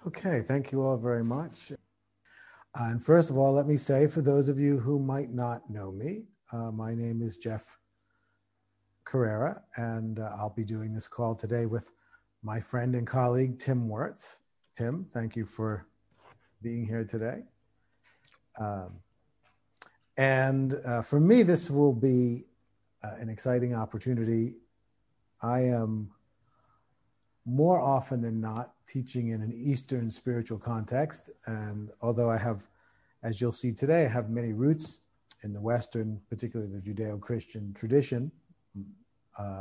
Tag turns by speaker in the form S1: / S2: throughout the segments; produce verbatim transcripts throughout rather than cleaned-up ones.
S1: Okay, thank you all very much. And first of all, let me say, for those of you who might not know me, uh, my name is Jeff Carrera, and uh, I'll be doing this call today with my friend and colleague, Tim Wirtz. Tim, thank you for being here today. Um, and uh, for me, this will be uh, an exciting opportunity. I am more often than not teaching in an Eastern spiritual context. And although I have, as you'll see today, I have many roots in the Western, particularly the Judeo-Christian tradition. Uh,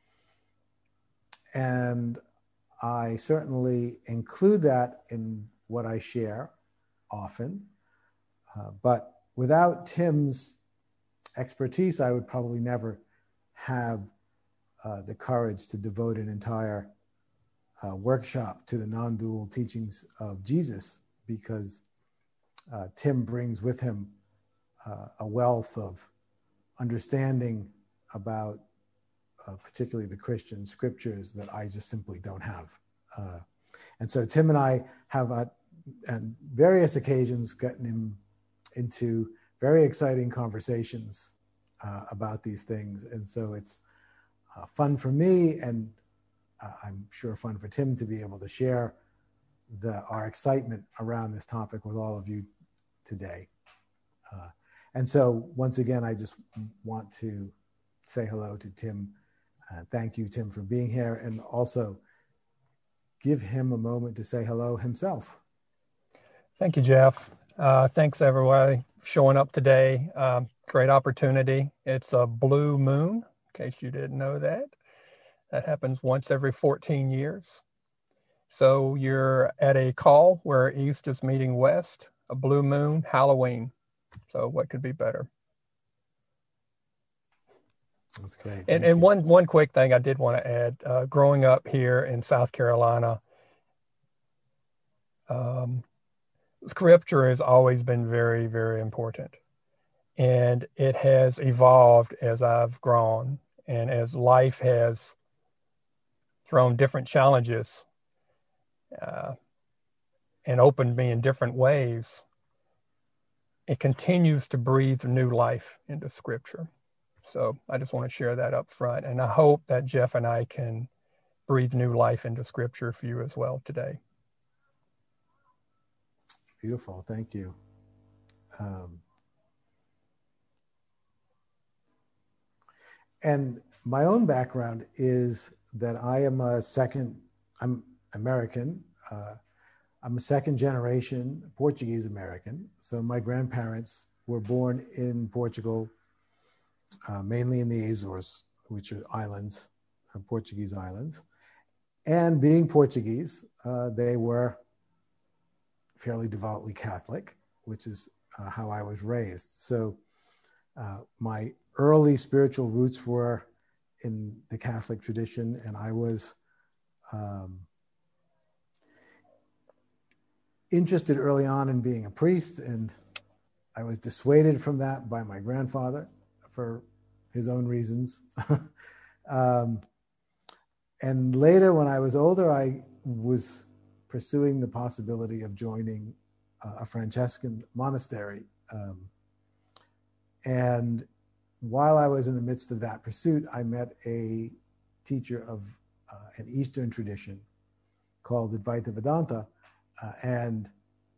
S1: and I certainly include that in what I share often. Uh, but without Tim's expertise, I would probably never have uh, the courage to devote an entire uh, workshop to the non-dual teachings of Jesus, because uh, Tim brings with him uh, a wealth of understanding about uh, particularly the Christian scriptures that I just simply don't have. Uh, and so Tim and I have at, at various occasions gotten in, into very exciting conversations uh, about these things. And so it's uh, fun for me, and uh, I'm sure fun for Tim to be able to share the, our excitement around this topic with all of you today. Uh, and so once again, I just want to say hello to Tim. Uh, thank you, Tim, for being here, and also give him a moment to say hello himself.
S2: Thank you, Jeff. Uh, thanks, everybody, for showing up today. Uh, great opportunity. It's a blue moon, in case you didn't know that. That happens once every fourteen years. So you're at a call where East is meeting West, a blue moon, Halloween. So what could be better?
S1: That's great.
S2: And, and one, one quick thing I did want to add, uh, growing up here in South Carolina, um, scripture has always been very, very important. And it has evolved as I've grown and as life has thrown different challenges uh, and opened me in different ways. It continues to breathe new life into scripture. So I just want to share that up front. And I hope that Jeff and I can breathe new life into scripture for you as well today.
S1: Beautiful. Thank you. Um, and my own background is that I am a second, I'm American. Uh, I'm a second generation Portuguese American. So my grandparents were born in Portugal, uh, mainly in the Azores, which are islands, uh, Portuguese islands. And being Portuguese, uh, they were fairly devoutly Catholic, which is uh, how I was raised. So uh, my early spiritual roots were in the Catholic tradition, and I was um, interested early on in being a priest, and I was dissuaded from that by my grandfather for his own reasons. um, and later, when I was older, I was pursuing the possibility of joining uh, a Franciscan monastery. Um, and while I was in the midst of that pursuit, I met a teacher of uh, an Eastern tradition called Advaita Vedanta. Uh, and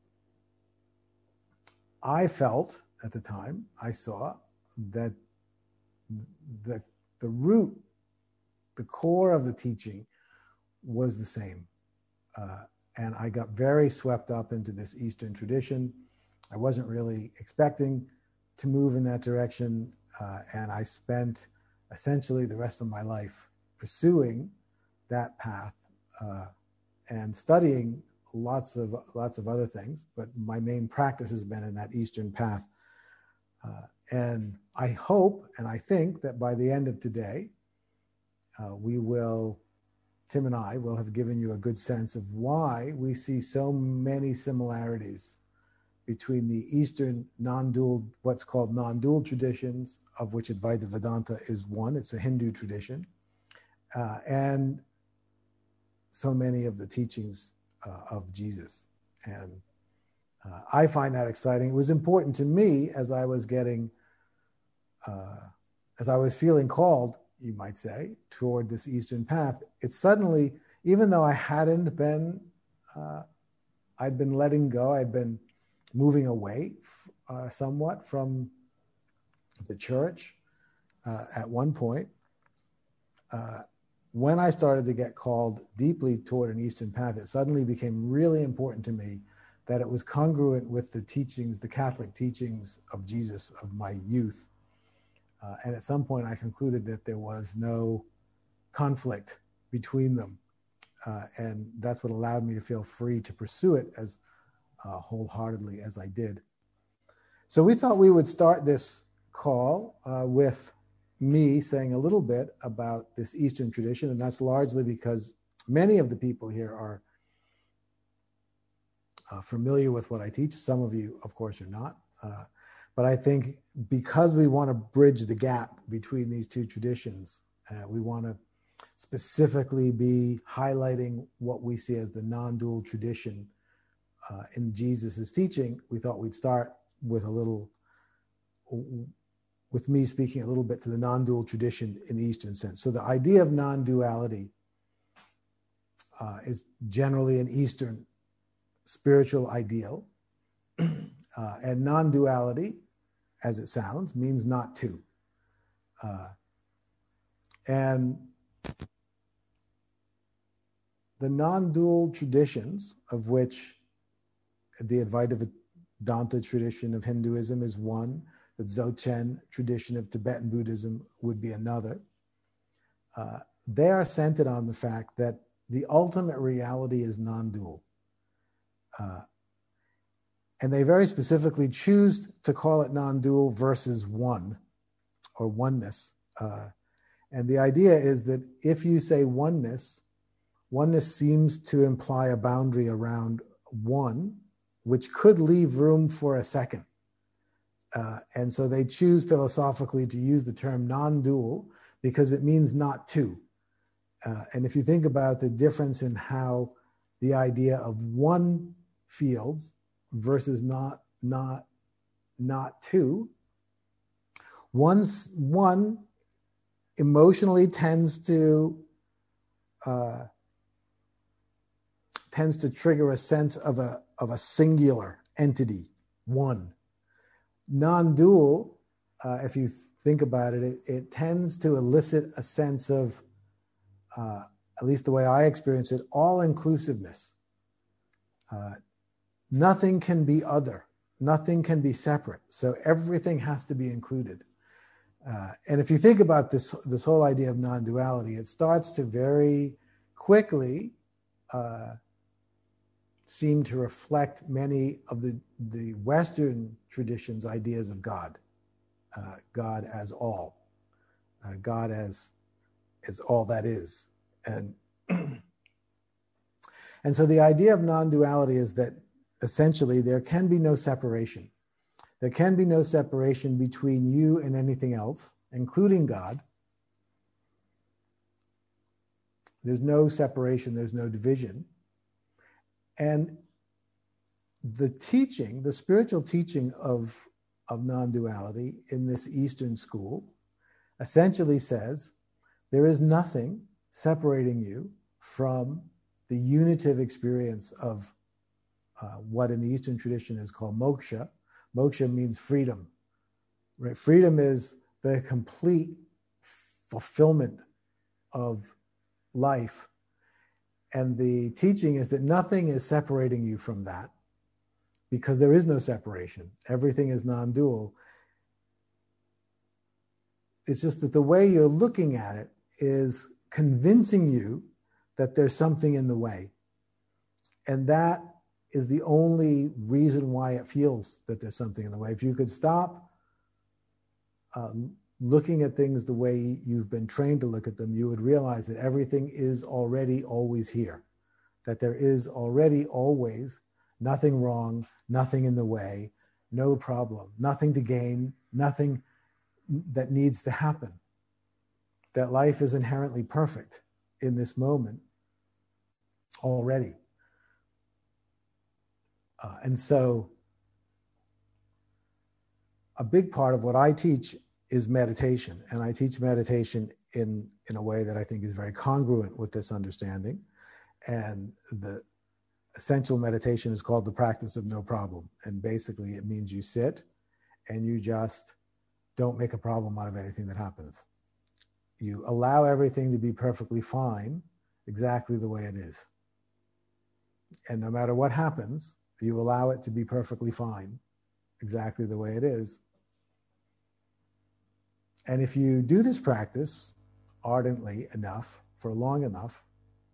S1: I felt at the time, I saw that the, the root, the core of the teaching was the same. Uh, and I got very swept up into this Eastern tradition. I wasn't really expecting to move in that direction. Uh, and I spent essentially the rest of my life pursuing that path uh, and studying lots of lots of other things, but my main practice has been in that Eastern path. Uh, and I hope and I think that by the end of today, uh, we will, Tim and I will have given you a good sense of why we see so many similarities between the Eastern non-dual, what's called non-dual traditions, of which Advaita Vedanta is one. It's a Hindu tradition, uh, and so many of the teachings uh, of Jesus. And uh, I find that exciting. It was important to me as I was getting, uh, as I was feeling called, you might say, toward this Eastern path. It suddenly, even though I hadn't been, uh, I'd been letting go, I'd been moving away uh, somewhat from the church uh, at one point. Uh, when I started to get called deeply toward an Eastern path, it suddenly became really important to me that it was congruent with the teachings, the Catholic teachings of Jesus of my youth. Uh, and at some point I concluded that there was no conflict between them. Uh, and that's what allowed me to feel free to pursue it as uh, wholeheartedly as I did. So we thought we would start this call uh, with me saying a little bit about this Eastern tradition, and that's largely because many of the people here are uh, familiar with what I teach. Some of you, of course, are not. Uh, but I think because we want to bridge the gap between these two traditions, uh, we want to specifically be highlighting what we see as the non-dual tradition uh, in Jesus's teaching. We thought we'd start with a little with me speaking a little bit to the non-dual tradition in the Eastern sense. So the idea of non-duality uh, is generally an Eastern spiritual ideal. Uh, and non-duality, as it sounds, means not two. Uh, and the non-dual traditions, of which the Advaita Vedanta tradition of Hinduism is one, the Dzogchen tradition of Tibetan Buddhism would be another. Uh, they are centered on the fact that the ultimate reality is non-dual. Uh, and they very specifically choose to call it non-dual versus one, or oneness. Uh, and the idea is that if you say oneness, oneness seems to imply a boundary around one, which could leave room for a second. Uh, and so they choose philosophically to use the term non-dual because it means not two. Uh, and if you think about the difference in how the idea of one fields versus not not not two, one's one emotionally tends to uh, tends to trigger a sense of a of a singular entity, one. Non-dual, uh, if you think about it, it, it tends to elicit a sense of, uh, at least the way I experience it, all-inclusiveness. Uh, nothing can be other. Nothing can be separate. So everything has to be included. Uh, and if you think about this, this whole idea of non-duality, it starts to very quickly uh, seem to reflect many of the, the Western tradition's ideas of God. Uh, God as all. Uh, God as, as all that is. And, and so the idea of non-duality is that essentially there can be no separation. There can be no separation between you and anything else, including God. There's no separation, there's no division. And the teaching, the spiritual teaching of, of non-duality in this Eastern school essentially says there is nothing separating you from the unitive experience of uh, what in the Eastern tradition is called moksha. Moksha means freedom. Right? Freedom is the complete fulfillment of life. And the teaching is that nothing is separating you from that because there is no separation. Everything is non-dual. It's just that the way you're looking at it is convincing you that there's something in the way. And that is the only reason why it feels that there's something in the way. If you could stop uh, looking at things the way you've been trained to look at them, you would realize that everything is already always here, that there is already always nothing wrong, nothing in the way, no problem, nothing to gain, nothing that needs to happen, that life is inherently perfect in this moment already. Uh, and so a big part of what I teach is meditation. And I teach meditation in, in a way that I think is very congruent with this understanding. And the essential meditation is called the practice of no problem. And basically it means you sit and you just don't make a problem out of anything that happens. You allow everything to be perfectly fine, exactly the way it is. And no matter what happens, you allow it to be perfectly fine, exactly the way it is. And if you do this practice ardently enough, for long enough,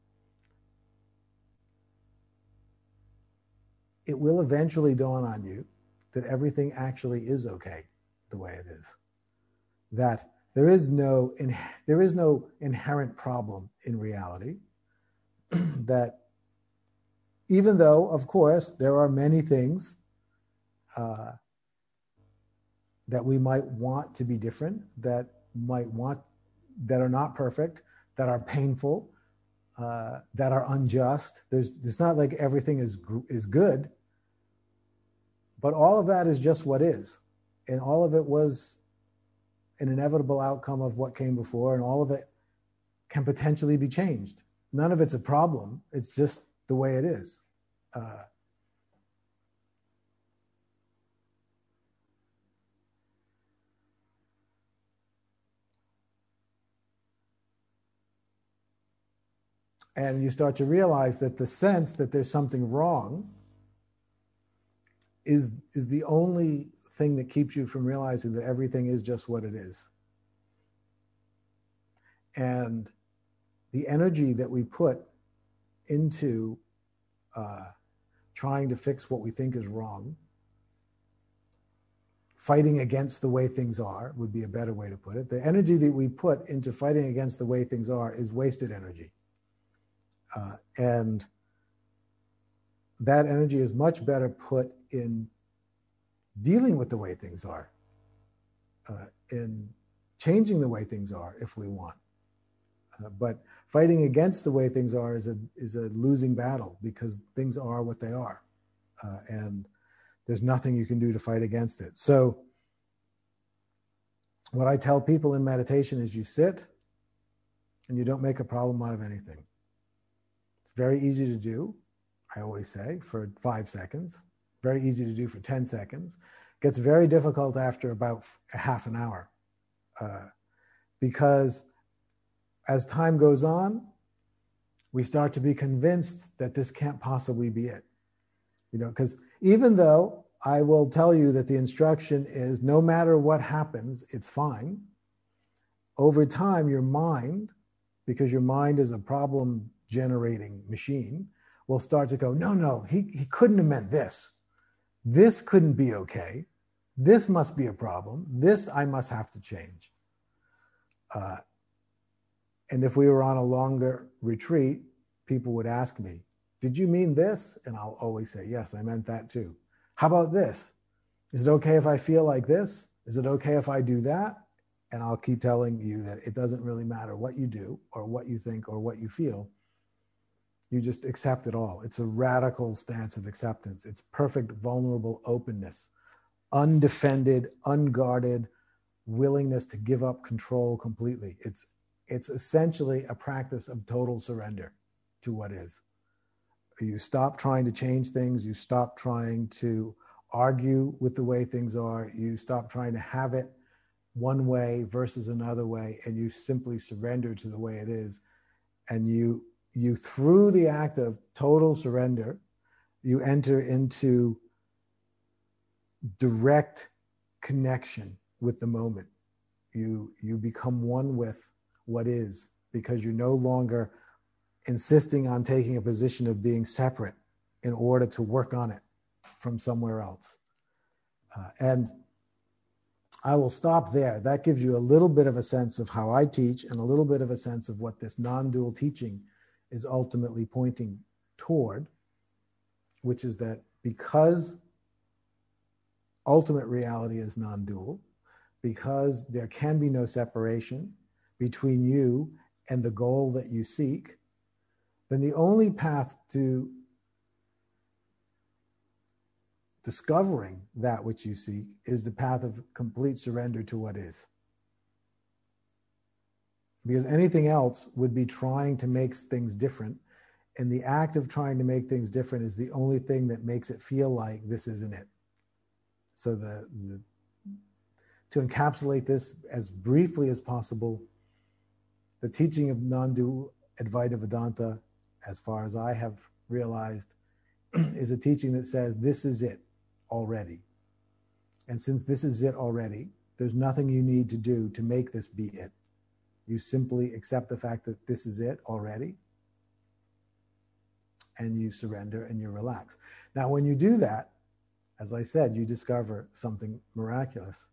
S1: it will eventually dawn on you that everything actually is okay the way it is. That there is no, in, there is no inherent problem in reality. That even though, of course, there are many things uh, that we might want to be different, that might want, that are not perfect, that are painful, uh, that are unjust. There's, it's not like everything is is good, but all of that is just what is, and all of it was an inevitable outcome of what came before, and all of it can potentially be changed. None of it's a problem. It's just the way it is. Uh, and you start to realize that the sense that there's something wrong is, is the only thing that keeps you from realizing that everything is just what it is. And the energy that we put into uh, trying to fix what we think is wrong, fighting against the way things are would be a better way to put it. The energy that we put into fighting against the way things are is wasted energy. Uh, and that energy is much better put in dealing with the way things are, uh, in changing the way things are if we want. Uh, but fighting against the way things are is a, is a losing battle, because things are what they are. Uh, and there's nothing you can do to fight against it. So what I tell people in meditation is you sit and you don't make a problem out of anything. It's very easy to do, I always say, for five seconds. Very easy to do for ten seconds. It gets very difficult after about a half an hour. Uh, because as time goes on, we start to be convinced that this can't possibly be it. You know, because even though I will tell you that the instruction is no matter what happens, it's fine, over time, your mind, because your mind is a problem generating machine, will start to go, no, no, he, he couldn't have meant this. This couldn't be okay. This must be a problem. This I must have to change. Uh, and if we were on a longer retreat, people would ask me, did you mean this? And I'll always say, yes, I meant that too. How about this? Is it okay if I feel like this? Is it okay if I do that? And I'll keep telling you that it doesn't really matter what you do or what you think or what you feel. You just accept it all. It's a radical stance of acceptance. It's perfect, vulnerable openness, undefended, unguarded willingness to give up control completely. It's, it's essentially a practice of total surrender to what is. You stop trying to change things. You stop trying to argue with the way things are. You stop trying to have it one way versus another way, and you simply surrender to the way it is. And you, you through the act of total surrender, you enter into direct connection with the moment. You, you become one with what is, because you're no longer insisting on taking a position of being separate in order to work on it from somewhere else. Uh, and I will stop there. That gives you a little bit of a sense of how I teach and a little bit of a sense of what this non-dual teaching is ultimately pointing toward, which is that because ultimate reality is non-dual, because there can be no separation between you and the goal that you seek, then the only path to discovering that which you seek is the path of complete surrender to what is. Because anything else would be trying to make things different. And the act of trying to make things different is the only thing that makes it feel like this isn't it. So the, the to encapsulate this as briefly as possible, the teaching of non-dual Advaita Vedanta, as far as I have realized, is a teaching that says this is it already. And since this is it already, there's nothing you need to do to make this be it. You simply accept the fact that this is it already, and you surrender and you relax. Now, when you do that, as I said, you discover something miraculous.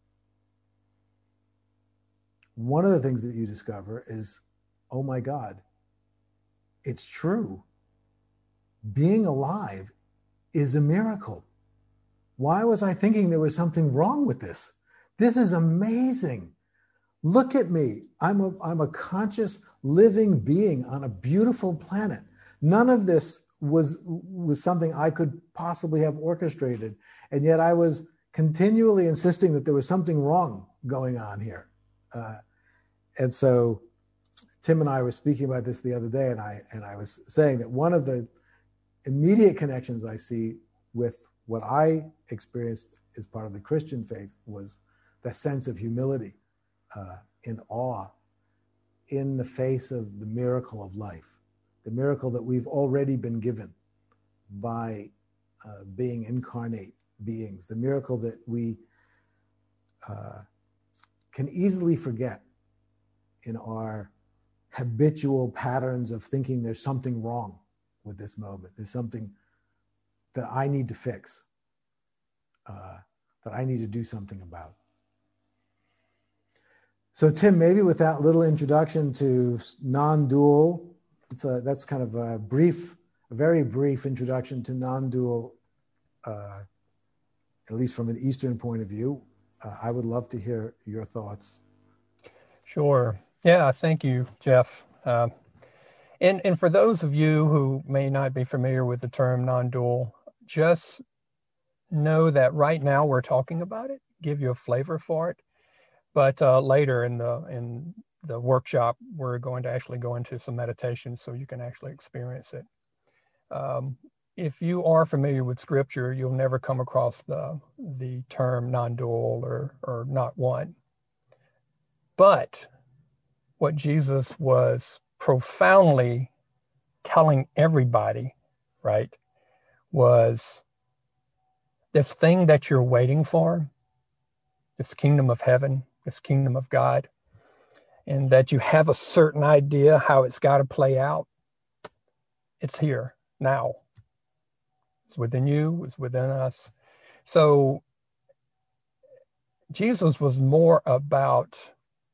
S1: One of the things that you discover is, oh my God, it's true. Being alive is a miracle. Why was I thinking there was something wrong with this? This is amazing. Look at me. I'm a, I'm a conscious living being on a beautiful planet. None of this was, was something I could possibly have orchestrated. And yet I was continually insisting that there was something wrong going on here. Uh, and so Tim and I were speaking about this the other day, and I, and I was saying that one of the immediate connections I see with what I experienced as part of the Christian faith was the sense of humility, uh, in awe, in the face of the miracle of life, the miracle that we've already been given by uh, being incarnate beings, the miracle that we uh, can easily forget in our habitual patterns of thinking there's something wrong with this moment. There's something that I need to fix, uh, that I need to do something about. So Tim, maybe with that little introduction to non-dual, it's a, that's kind of a brief, a very brief introduction to non-dual, uh, at least from an Eastern point of view. Uh, I would love to hear your thoughts.
S2: Sure. Yeah, thank you, Jeff. Uh, and, and for those of you who may not be familiar with the term non-dual, just know that right now we're talking about it, give you a flavor for it. But uh, later in the in the workshop, we're going to actually go into some meditation so you can actually experience it. Um, if you are familiar with scripture, you'll never come across the, the term non-dual or, or not one. But what Jesus was profoundly telling everybody, right, was this thing that you're waiting for, this kingdom of heaven, this kingdom of God, and that you have a certain idea how it's got to play out. It's here now. It's within you, it's within us. So Jesus was more about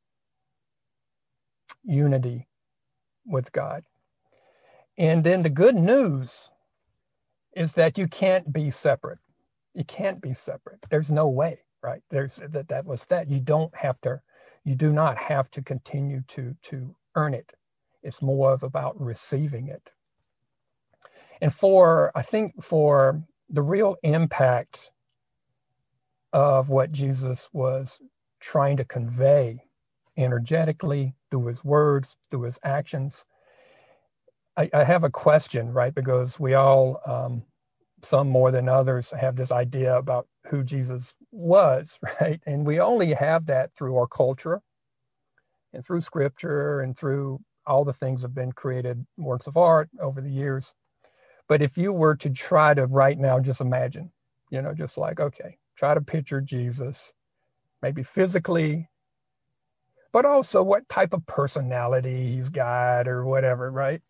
S2: unity with God. And then the good news is that you can't be separate. You can't be separate. There's no way. Right. There's that, that was that. You don't have to, you do not have to continue to, to earn it. It's more of about receiving it. And for, I think for the real impact of what Jesus was trying to convey energetically through his words, through his actions, I, I have a question, right? Because we all, um, some more than others, have this idea about who Jesus was, right? And we only have that through our culture and through scripture and through all the things that have been created, works of art over the years. But if you were to try to right now just imagine, you know, just like, okay, try to picture Jesus, maybe physically, but also what type of personality he's got or whatever, right?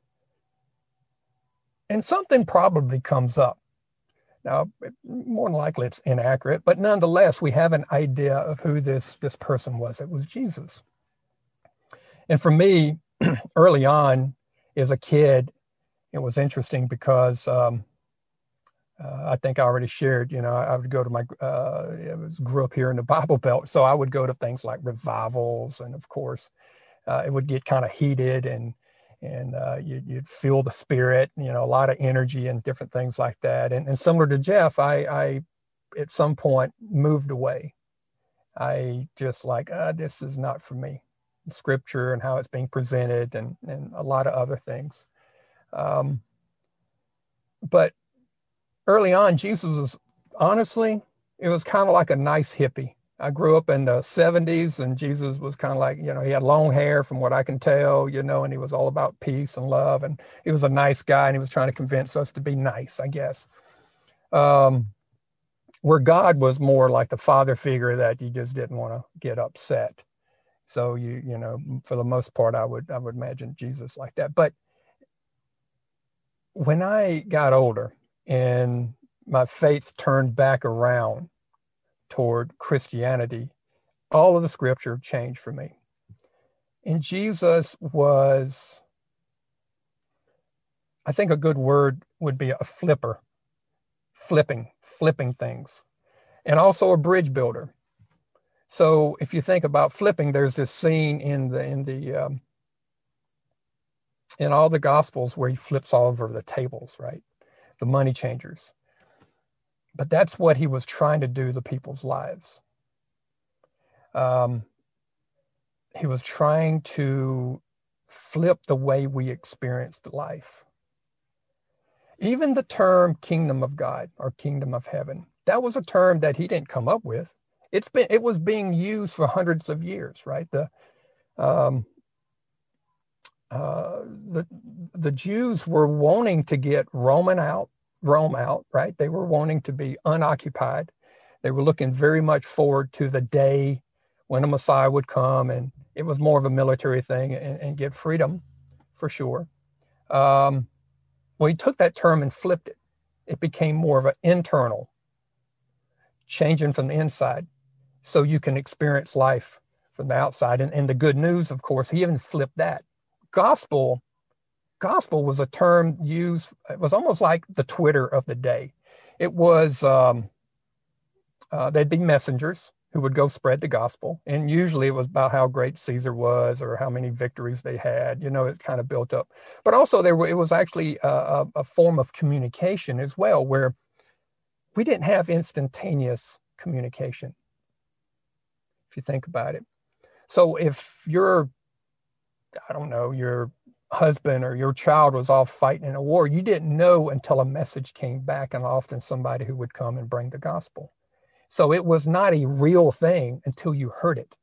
S2: And something probably comes up. Now, more than likely it's inaccurate, but nonetheless, we have an idea of who this, this person was. It was Jesus. And for me, early on as a kid, it was interesting because um, uh, I think I already shared, you know, I would go to my, uh, I was, grew up here in the Bible Belt. So I would go to things like revivals. And of course, uh, it would get kind of heated and and uh, you, you'd feel the spirit, you know, a lot of energy and different things like that. And, and similar to Jeff, I, I, at some point moved away. I just like, uh, this is not for me. Scripture and how it's being presented, and, and a lot of other things. Um, but early on, Jesus was, honestly, it was kind of like a nice hippie. I grew up in the seventies, and Jesus was kind of like, you know, he had long hair from what I can tell, you know, and he was all about peace and love. And he was a nice guy, and he was trying to convince us to be nice, I guess. Um, where God was more like the father figure that you just didn't want to get upset. So you, you know, for the most part, I would, I would imagine Jesus like that. But when I got older and my faith turned back around toward Christianity, all of the scripture changed for me. And Jesus was, I think a good word would be a flipper, flipping, flipping things, and also a bridge builder. So if you think about flipping, there's this scene in the, in the, um, in all the Gospels where he flips all over the tables, right? The money changers. But that's what he was trying to do to people's lives. Um, he was trying to flip the way we experienced life. Even the term kingdom of God or kingdom of heaven, that was a term that he didn't come up with. It's been, it was being used for hundreds of years, right? The, um, uh, the, the Jews were wanting to get Roman out, Rome out, right? They were wanting to be unoccupied. They were looking very much forward to the day when a Messiah would come, and it was more of a military thing, and, and get freedom for sure. Um, well, he took that term and flipped it. It became more of an internal, changing from the inside, so you can experience life from the outside. And, and the good news, of course, he even flipped that. Gospel, gospel was a term used, it was almost like the Twitter of the day. It was, um, uh, they'd be messengers who would go spread the gospel. And usually it was about how great Caesar was or how many victories they had. You know, it kind of built up. But also there were, it was actually a, a form of communication as well, where we didn't have instantaneous communication, if you think about it. So if you're, I don't know, your husband or your child was off fighting in a war, you didn't know until a message came back, and often somebody who would come and bring the gospel. So it was not a real thing until you heard it.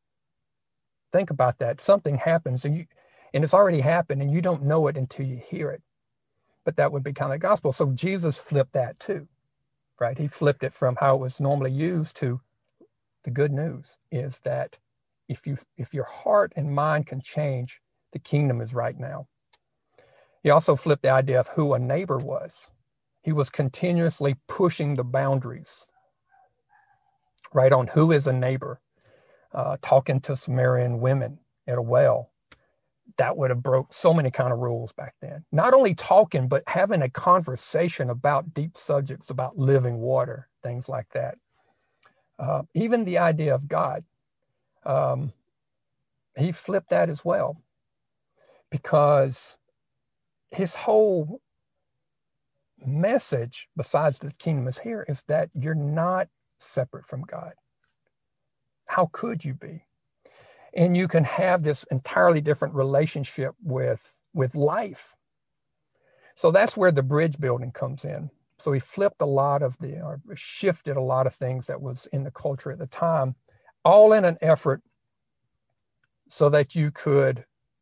S2: Think about that. Something happens and you, and it's already happened, and you don't know it until you hear it. But that would be kind of gospel. So Jesus flipped that too, right? He flipped it from how it was normally used to the good news is that if you, if your heart and mind can change, the kingdom is right now. He also flipped the idea of who a neighbor was. He was continuously pushing the boundaries, right, on who is a neighbor. Uh, talking to Samaritan women at a well, that would have broke so many kind of rules back then. Not only talking, but having a conversation about deep subjects, about living water, things like that. Uh, even the idea of God, um, he flipped that as well, because his whole message, besides the kingdom is here, is that you're not separate from God. How could you be? And you can have this entirely different relationship with, with life. So that's where the bridge building comes in. So he flipped a lot of the, or shifted a lot of things that was in the culture at the time, all in an effort so that you could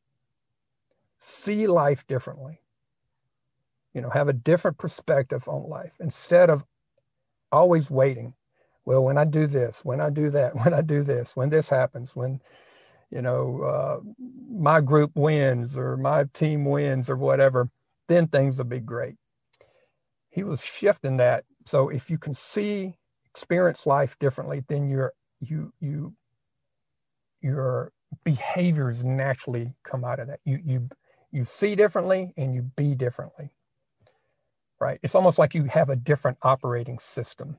S2: see life differently, you know, have a different perspective on life instead of always waiting. Well, when I do this, when I do that, when I do this, when this happens, when, you know, uh, my group wins or my team wins or whatever, then things will be great. He was shifting that. So if you can see, experience life differently, then your, you, you, your behaviors naturally come out of that. You, you, you see differently and you be differently, right? It's almost like you have a different operating system.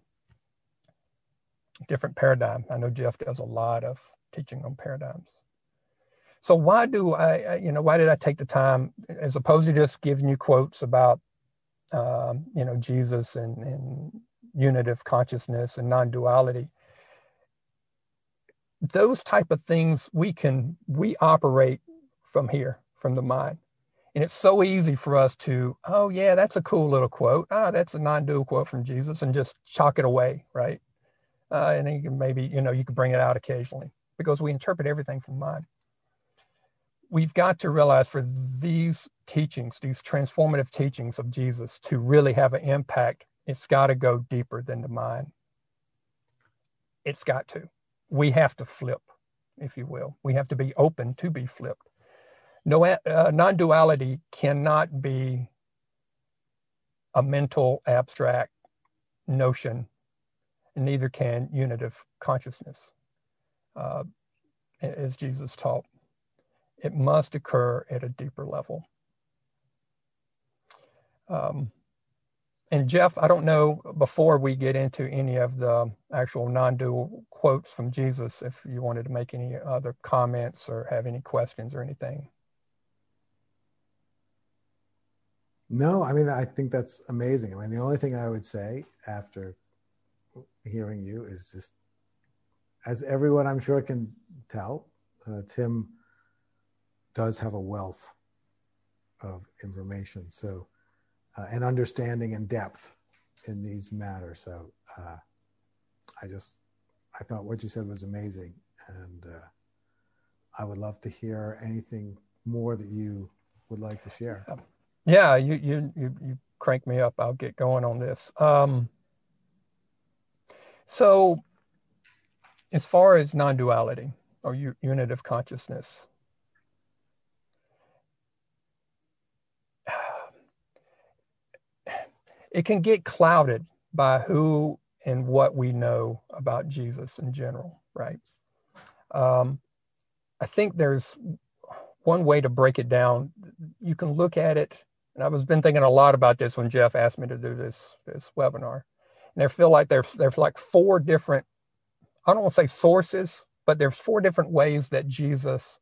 S2: Different paradigm. I know Jeff does a lot of teaching on paradigms. So why do I, you know, why did I take the time, as opposed to just giving you quotes about, um, you know, Jesus and, and unitive consciousness and non-duality? Those type of things we can, we operate from here, from the mind. And it's so easy for us to, oh yeah, that's a cool little quote. Ah, that's a non-dual quote from Jesus, and just chalk it away, right? Uh, and then you can maybe, you know, you can bring it out occasionally, because we interpret everything from mind. We've got to realize, for these teachings, these transformative teachings of Jesus to really have an impact, it's got to go deeper than the mind. It's got to. We have to flip, if you will. We have to be open to be flipped. No, uh, non-duality cannot be a mental abstract notion, and neither can unitive consciousness, uh, as Jesus taught. It must occur at a deeper level. Um, and Jeff, I don't know, before we get into any of the actual non-dual quotes from Jesus, if you wanted to make any other comments or have any questions or anything.
S1: No, I mean, I think that's amazing. I mean, the only thing I would say after hearing you is just, as everyone I'm sure can tell, uh, Tim does have a wealth of information, so uh, and understanding and depth in these matters. So uh, I just, I thought what you said was amazing, and uh, I would love to hear anything more that you would like to share.
S2: Yeah, you you you, you crank me up. I'll get going on this. Um, so, as far as non-duality or unitive consciousness, it can get clouded by who and what we know about Jesus in general, right? Um, I think there's one way to break it down. You can look at it, and I was been thinking a lot about this when Jeff asked me to do this, this webinar. And I feel like there's, there's like four different, I don't want to say sources, but there's four different ways that Jesus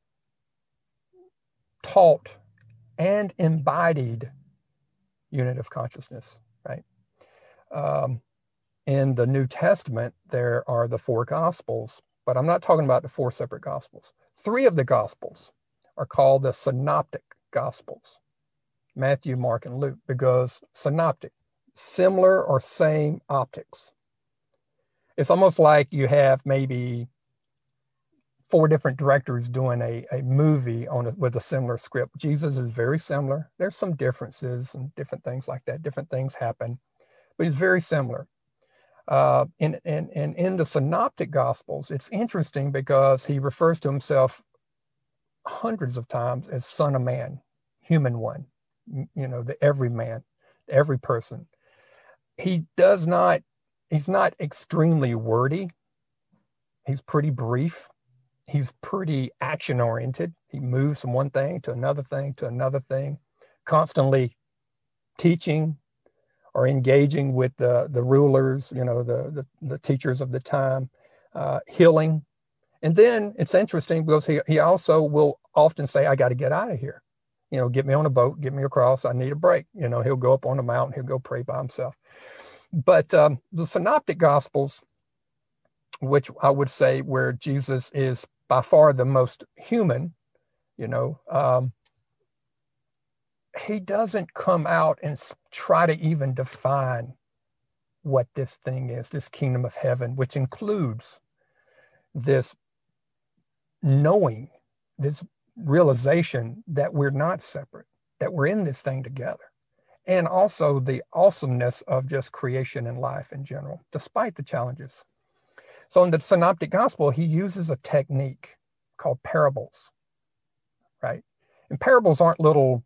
S2: taught and embodied unitive consciousness, right? Um, in the New Testament, there are the four Gospels, but I'm not talking about the four separate Gospels. Three of the Gospels are called the Synoptic Gospels, Matthew, Mark, and Luke, because synoptic, similar or same optics. It's almost like you have maybe four different directors doing a, a movie on a, with a similar script. Jesus is very similar. There's some differences and different things like that. Different things happen, but he's very similar. Uh, in, in, in, in the Synoptic Gospels, it's interesting because he refers to himself hundreds of times as Son of Man, human one, you know, the every man, every person. He does not, he's not extremely wordy. He's pretty brief. He's pretty action oriented. He moves from one thing to another thing to another thing, constantly teaching or engaging with the, the rulers, you know, the, the, the teachers of the time, uh, healing. And then it's interesting because he, he also will often say, I got to get out of here. You know, get me on a boat, get me across. I need a break. You know, he'll go up on a mountain, he'll go pray by himself. But um, the Synoptic Gospels, which I would say where Jesus is by far the most human, you know, um, he doesn't come out and try to even define what this thing is, this kingdom of heaven, which includes this knowing, this realization that we're not separate, that we're in this thing together. And also the awesomeness of just creation and life in general, despite the challenges. So in the Synoptic Gospel, he uses a technique called parables, right? And parables aren't little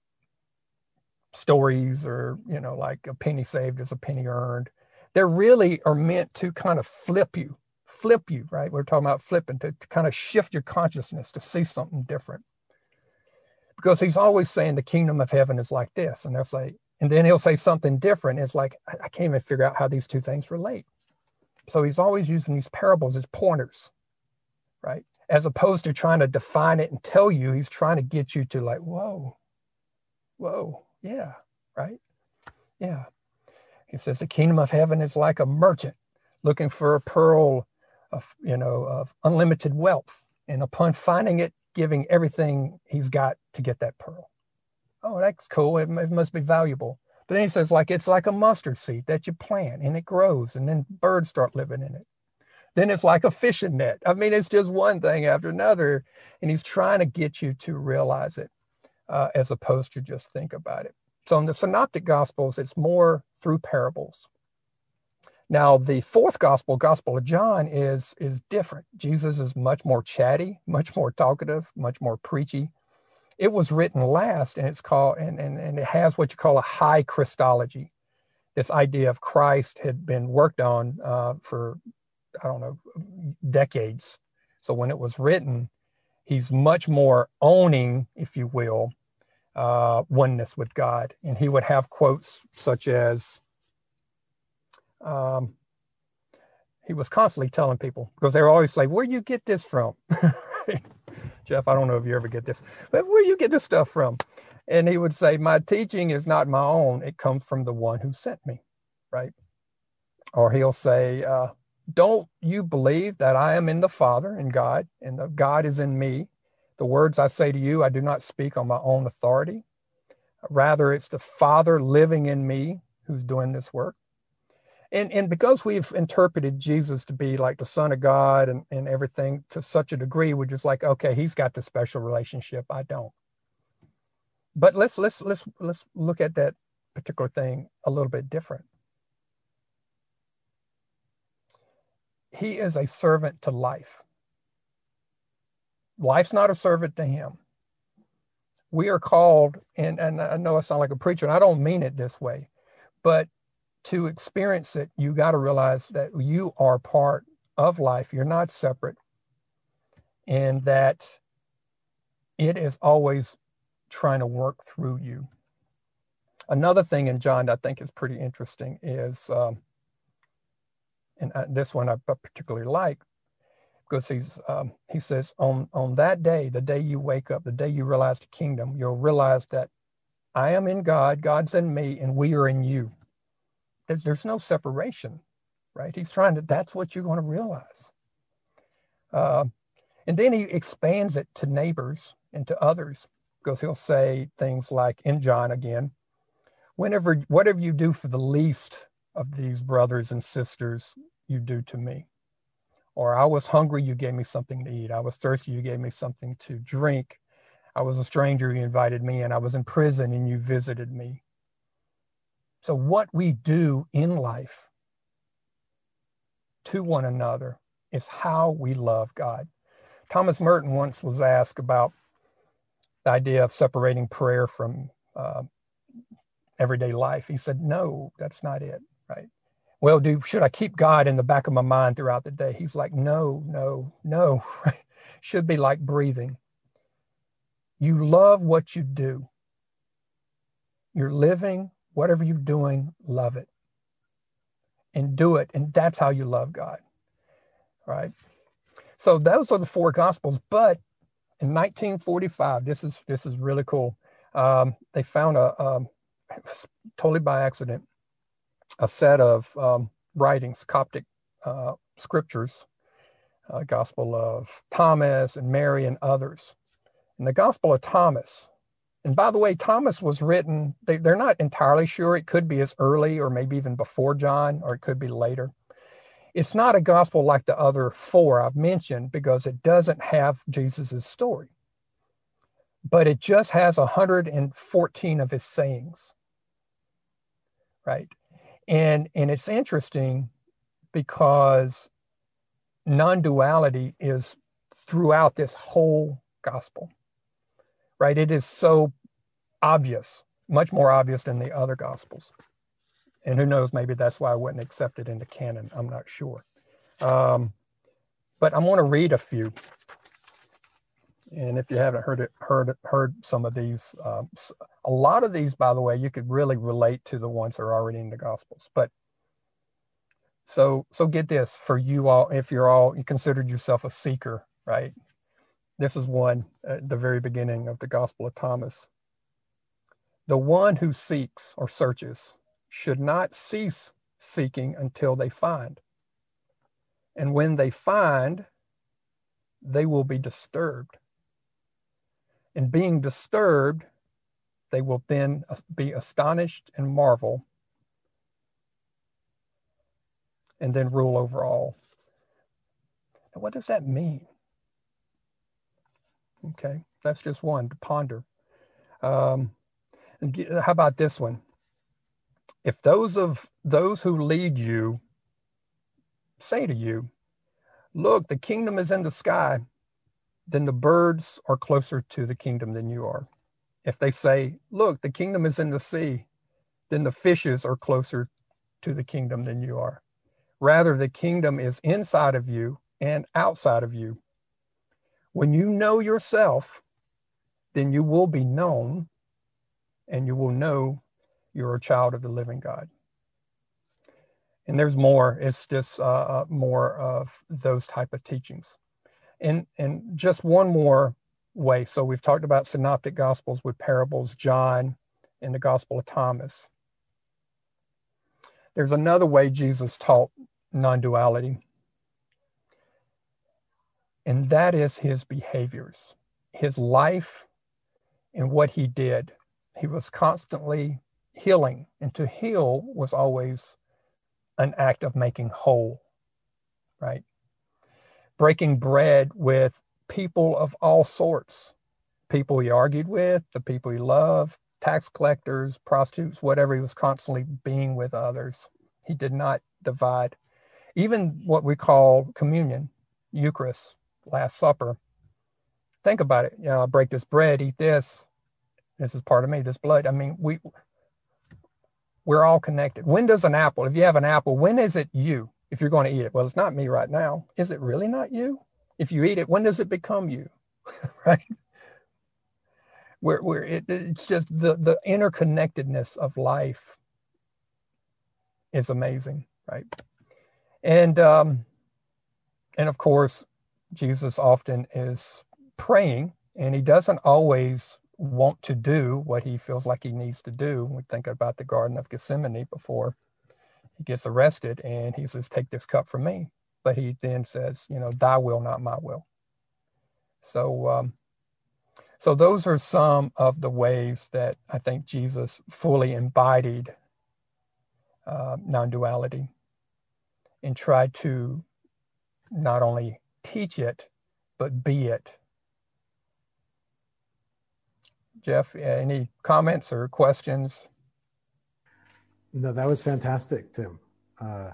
S2: stories or, you know, like a penny saved is a penny earned. They really are meant to kind of flip you, flip you, right? We're talking about flipping, to, to kind of shift your consciousness to see something different. Because he's always saying the kingdom of heaven is like this. And that's like, and then he'll say something different. It's like, I, I can't even figure out how these two things relate. So he's always using these parables as pointers, right? as opposed to trying to define it and tell you. He's trying to get you to like, whoa, whoa, yeah, right? Yeah. He says the kingdom of heaven is like a merchant looking for a pearl of, you know, of unlimited wealth. And upon finding it, giving everything he's got to get that pearl. Oh, that's cool. It, it must be valuable. But then he says, like, it's like a mustard seed that you plant and it grows and then birds start living in it. Then it's like a fishing net. I mean, it's just one thing after another. And he's trying to get you to realize it uh, as opposed to just think about it. So in the Synoptic Gospels, it's more through parables. Now, the fourth gospel, Gospel of John, is, is different. Jesus is much more chatty, much more talkative, much more preachy. It was written last, and it's called, and, and, and it has what you call a high Christology. This idea of Christ had been worked on uh, for, I don't know, decades. So when it was written, he's much more owning, if you will, uh, oneness with God. And he would have quotes such as, um, he was constantly telling people, because they were always like, where do you get this from? Jeff, I don't know if you ever get this, but where you get this stuff from? And he would say, my teaching is not my own. It comes from the one who sent me, right? Or he'll say, uh, don't you believe that I am in the Father and God, and the God is in me? The words I say to you, I do not speak on my own authority. Rather, it's the Father living in me who's doing this work. And, and because we've interpreted Jesus to be like the Son of God and, and everything to such a degree, we're just like, okay, he's got this special relationship. I don't. But let's let's let's let's look at that particular thing a little bit different. He is a servant to life. Life's not a servant to him. We are called, and, and I know I sound like a preacher, and I don't mean it this way, but to experience it, you got to realize that you are part of life. You're not separate, and that it is always trying to work through you. Another thing in John that I think is pretty interesting is, um, and this one I particularly like, because he's um, he says, on, on that day, the day you wake up, the day you realize the kingdom, you'll realize that I am in God, God's in me, and we are in you. There's, there's no separation, right? He's trying to, that's what you're going to realize. Uh, and then he expands it to neighbors and to others, because he'll say things like, in John again, whenever, whatever you do for the least of these brothers and sisters, you do to me. Or I was hungry, you gave me something to eat. I was thirsty, you gave me something to drink. I was a stranger, you invited me in. I was in prison and you visited me. So what we do in life to one another is how we love God. Thomas Merton once was asked about the idea of separating prayer from uh, everyday life. He said, no, that's not it, right? Well, do should I keep God in the back of my mind throughout the day? He's like, no, no, no. Should be like breathing. You love what you do. You're living, whatever you're doing, love it. And do it. And that's how you love God. Right? So those are the four gospels. But in nineteen forty-five, this is this is really cool. Um, they found a um, totally by accident a set of um, writings, Coptic uh, scriptures, uh, Gospel of Thomas and Mary and others. And the Gospel of Thomas, and by the way, Thomas was written, they, they're not entirely sure. It could be as early or maybe even before John, or it could be later. It's not a gospel like the other four I've mentioned because it doesn't have Jesus's story, but it just has one hundred fourteen of his sayings, right? And, and it's interesting because non-duality is throughout this whole gospel, right? It is so obvious, much more obvious than the other gospels. And who knows, maybe that's why I wouldn't accept it into canon. I'm not sure. Um, but I'm going to read a few. And if you haven't heard it, heard heard some of these, um, a lot of these, by the way, you could really relate to the ones that are already in the Gospels. But so so get this for you all, if you're all you considered yourself a seeker, right? This is one at the very beginning of the Gospel of Thomas. The one who seeks or searches should not cease seeking until they find. And when they find, they will be disturbed. And being disturbed, they will then be astonished and marvel, and then rule over all. Now, what does that mean? Okay, that's just one to ponder. Um, and get, how about this one? If those of those who lead you say to you, look, the kingdom is in the sky, then the birds are closer to the kingdom than you are. If they say, look, the kingdom is in the sea, then the fishes are closer to the kingdom than you are. Rather, the kingdom is inside of you and outside of you. When you know yourself, then you will be known, and you will know you're a child of the living God. And there's more. It's just uh, more of those type of teachings. And, and just one more way. So we've talked about synoptic gospels with parables, John, and the Gospel of Thomas. There's another way Jesus taught non-duality, and that is his behaviors, his life, and what he did. He was constantly healing, and to heal was always an act of making whole, right? Breaking bread with people of all sorts, people he argued with, the people he loved, tax collectors, prostitutes, whatever. He was constantly being with others. He did not divide. Even what we call communion, Eucharist, Last Supper. Think about it. You know, I break this bread, eat this. This is part of me, this blood. I mean, we, we're all connected. When does an apple, if you have an apple, when is it you? If you're going to eat it? Well, it's not me right now. Is it really not you? If you eat it, when does it become you? Right? Where, where it, it's just the, the interconnectedness of life is amazing, right? And, um, and of course, Jesus often is praying, and he doesn't always want to do what he feels like he needs to do. We think about the Garden of Gethsemane before he gets arrested, and he says, take this cup from me. But he then says, you know, thy will, not my will. So, um, so those are some of the ways that I think Jesus fully embodied uh, non-duality and tried to not only teach it, but be it. Jeff, any comments or questions?
S1: No, that was fantastic, Tim. Uh,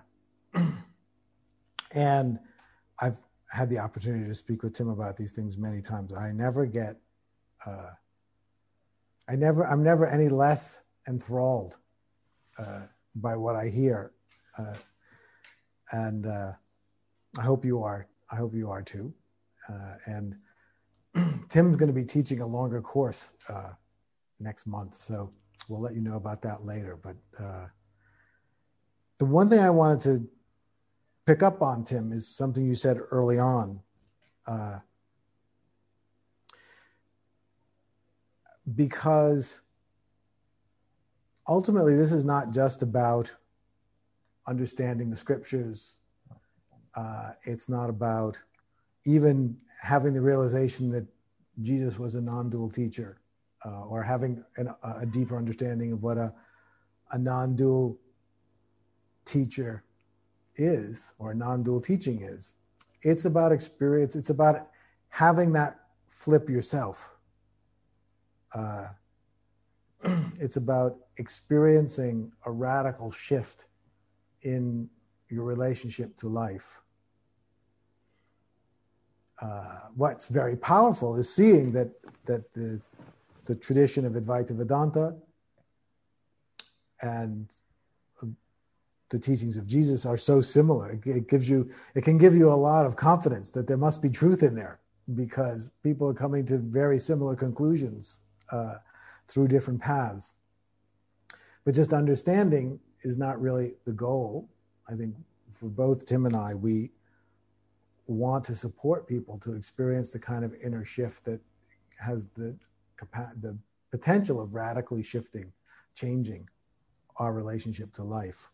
S1: and I've had the opportunity to speak with Tim about these things many times. I never get, uh, I never, I'm never any less enthralled uh, by what I hear. Uh, and uh, I hope you are. I hope you are too. Uh, and Tim's going to be teaching a longer course uh, next month, so we'll let you know about that later. But uh, the one thing I wanted to pick up on, Tim, is something you said early on. Uh, because ultimately, this is not just about understanding the scriptures. Uh, it's not about even having the realization that Jesus was a non-dual teacher, uh, or having an, a deeper understanding of what a, a non-dual teacher is, or a non-dual teaching is. It's about experience. It's about having that flip yourself. Uh, it's about experiencing a radical shift in your relationship to life. Uh, what's very powerful is seeing that that the the tradition of Advaita Vedanta and the teachings of Jesus are so similar. It, it gives you, it can give you a lot of confidence that there must be truth in there, because people are coming to very similar conclusions uh, through different paths. But just understanding is not really the goal. I think for both Tim and I, we want to support people to experience the kind of inner shift that has the the potential of radically shifting, changing our relationship to life.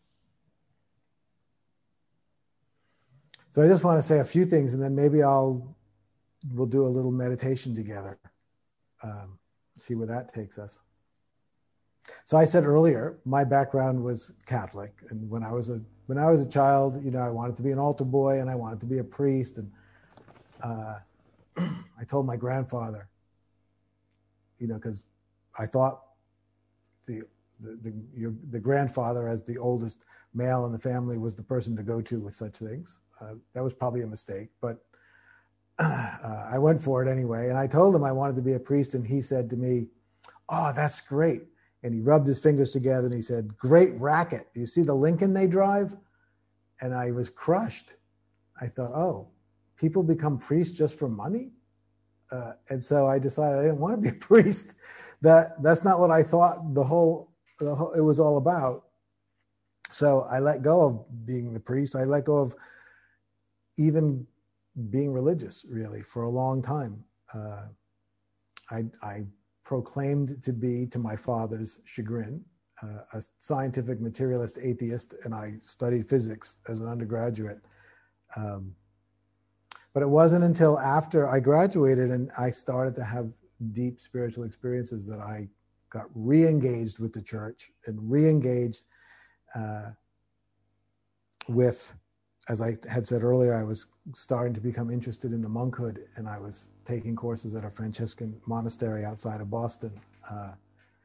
S1: So I just want to say a few things, and then maybe I'll we'll do a little meditation together. Um, see where that takes us. So I said earlier, my background was Catholic, and when I was a when I was a child, you know, I wanted to be an altar boy, and I wanted to be a priest, and uh, I told my grandfather, you know, because I thought the the the, your, the grandfather, as the oldest male in the family, was the person to go to with such things. Uh, that was probably a mistake, but uh, I went for it anyway. And I told him I wanted to be a priest, and he said to me, "Oh, that's great." And he rubbed his fingers together and he said, "Great racket. Do you see the Lincoln they drive?" And I was crushed. I thought, oh, people become priests just for money? Uh, and so I decided I didn't want to be a priest. That that's not what I thought the whole, the whole it was all about. So I let go of being the priest. I let go of even being religious, really, for a long time. Uh, I, I proclaimed to be, to my father's chagrin, uh, a scientific materialist atheist, and I studied physics as an undergraduate. Um, but it wasn't until after I graduated and I started to have deep spiritual experiences that I got re-engaged with the church and re-engaged uh, with, as I had said earlier, I was starting to become interested in the monkhood, and I was taking courses at a Franciscan monastery outside of Boston. Uh,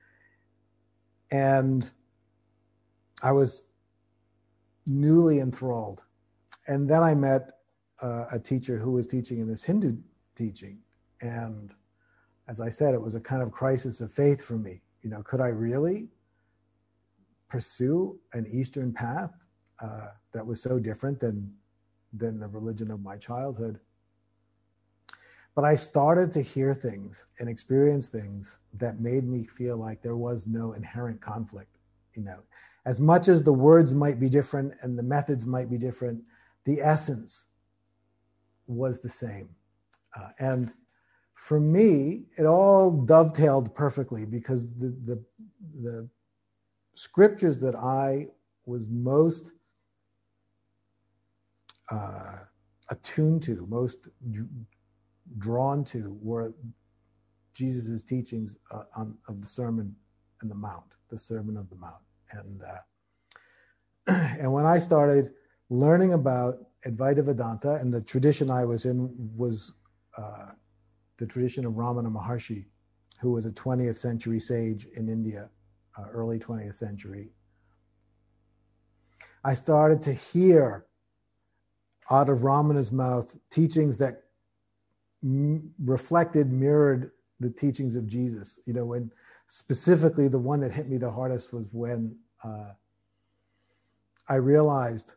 S1: and I was newly enthralled. And then I met uh, a teacher who was teaching in this Hindu teaching. And as I said, it was a kind of crisis of faith for me. You know, could I really pursue an Eastern path uh, that was so different than than the religion of my childhood? But I started to hear things and experience things that made me feel like there was no inherent conflict. You know, as much as the words might be different and the methods might be different, the essence was the same. Uh, and for me, it all dovetailed perfectly, because the, the, the scriptures that I was most uh, attuned to, most d- drawn to, were Jesus's teachings uh, on, of the Sermon on the Mount, the Sermon of the Mount. And, uh, and when I started learning about Advaita Vedanta, and the tradition I was in was uh, the tradition of Ramana Maharshi, who was a twentieth century sage in India, uh, early twentieth century, I started to hear out of Ramana's mouth teachings that m- reflected, mirrored the teachings of Jesus. You know, when specifically the one that hit me the hardest was when uh, I realized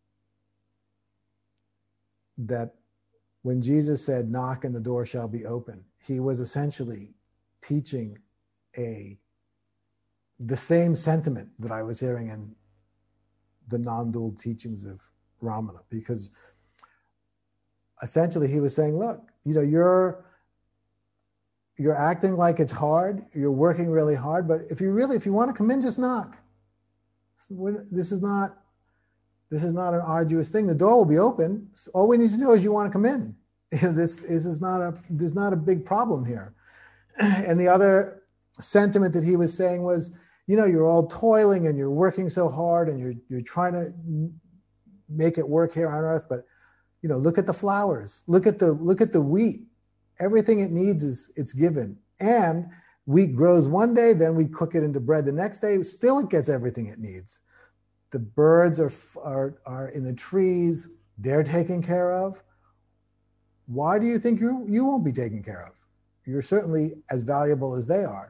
S1: that when Jesus said, "Knock and the door shall be open," he was essentially teaching a the same sentiment that I was hearing in the non-dual teachings of Ramana, because essentially he was saying, look, you know, you're you're acting like it's hard, you're working really hard, but if you really, if you want to come in, just knock. This is not this is not an arduous thing. The door will be open. All we need to know is you want to come in. This, this is not a there's not a big problem here. And the other sentiment that he was saying was, you know, you're all toiling and you're working so hard and you're you're trying to make it work here on earth, but you know, look at the flowers, look at the look at the wheat. Everything it needs is it's given. And wheat grows one day, then we cook it into bread the next day, still it gets everything it needs. The birds are are are in the trees, they're taken care of. Why do you think you you won't be taken care of? You're certainly as valuable as they are.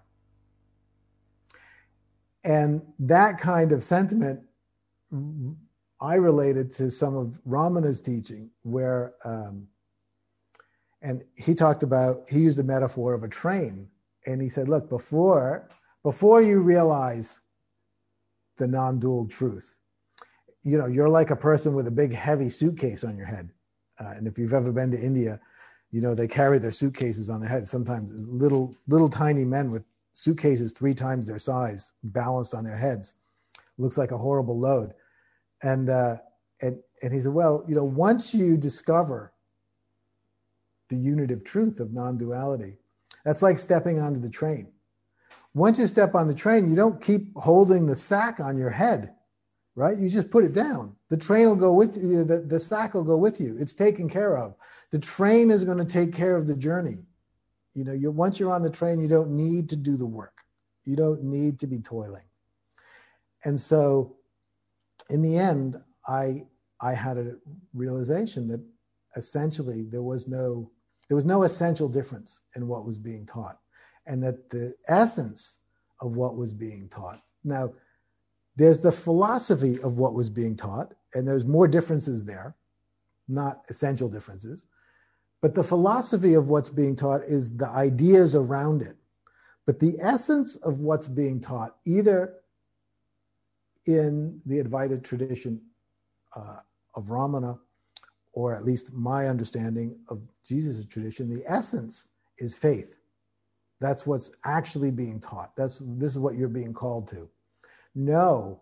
S1: And that kind of sentiment I related to some of Ramana's teaching, where, um, and he talked about, he used a metaphor of a train. And he said, look, before, before you realize the non-dual truth, you know, you're like a person with a big heavy suitcase on your head. Uh, and if you've ever been to India, you know, they carry their suitcases on their heads. Sometimes little, little tiny men with suitcases three times their size balanced on their heads. Looks like a horrible load. And, uh, and, and he said, well, you know, once you discover the unitive truth of non-duality, that's like stepping onto the train. Once you step on the train, you don't keep holding the sack on your head, right? You just put it down. The train will go with you. The, the sack will go with you. It's taken care of. The train is going to take care of the journey. You know, you once you're on the train, you don't need to do the work. You don't need to be toiling. And so in the end, I, I had a realization that essentially there was no, there was no essential difference in what was being taught, and that the essence of what was being taught. Now, there's the philosophy of what was being taught, and there's more differences there, not essential differences. But the philosophy of what's being taught is the ideas around it. But the essence of what's being taught, either in the Advaita tradition uh, of Ramana, or at least my understanding of Jesus' tradition, the essence is faith. That's what's actually being taught. That's, this is what you're being called to. Know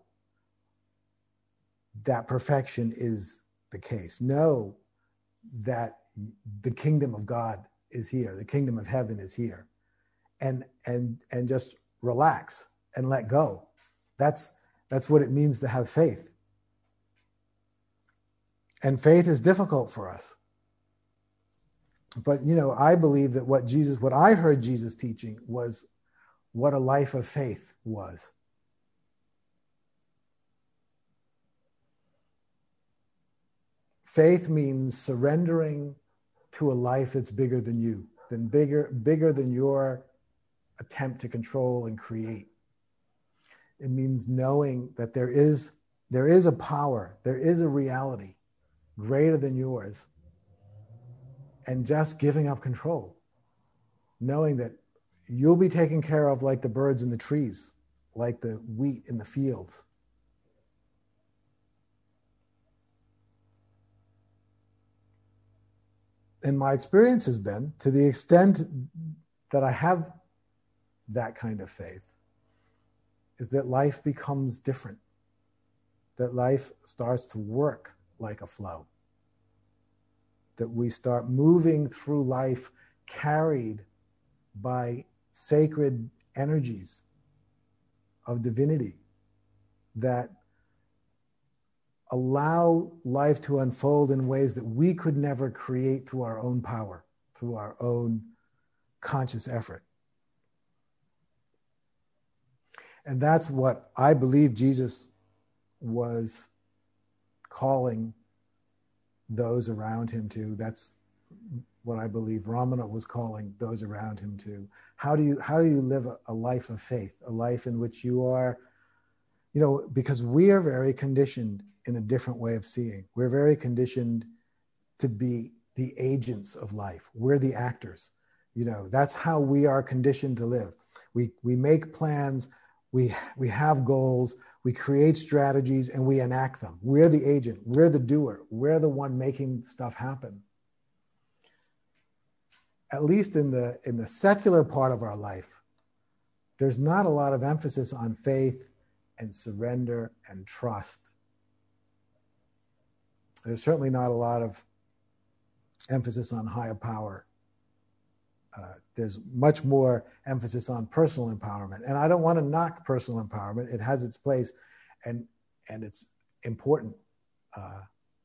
S1: that perfection is the case. Know that the kingdom of God is here. The kingdom of heaven is here. And, and, and just relax and let go. That's, that's what it means to have faith. And faith is difficult for us. But, you know, I believe that what Jesus, what I heard Jesus teaching was what a life of faith was. Faith means surrendering to a life that's bigger than you, than bigger, bigger than your attempt to control and create. It means knowing that there is, there is a power, there is a reality greater than yours, and just giving up control, knowing that you'll be taken care of like the birds in the trees, like the wheat in the fields. And my experience has been, to the extent that I have that kind of faith, is that life becomes different, that life starts to work like a flow, that we start moving through life carried by sacred energies of divinity that allow life to unfold in ways that we could never create through our own power, through our own conscious effort. And that's what I believe Jesus was calling those around him to. That's what I believe Ramana was calling those around him to. How do you, how do you live a, a life of faith, a life in which you are, you know, because we are very conditioned in a different way of seeing. We're very conditioned to be the agents of life. We're the actors. You know, that's how we are conditioned to live. We, we make plans, we, we have goals, we create strategies, and we enact them. We're the agent, we're the doer, we're the one making stuff happen. At least in the, in the secular part of our life, there's not a lot of emphasis on faith and surrender and trust. There's certainly not a lot of emphasis on higher power. Uh, there's much more emphasis on personal empowerment. And I don't want to knock personal empowerment. It has its place, and, and it's important. Uh,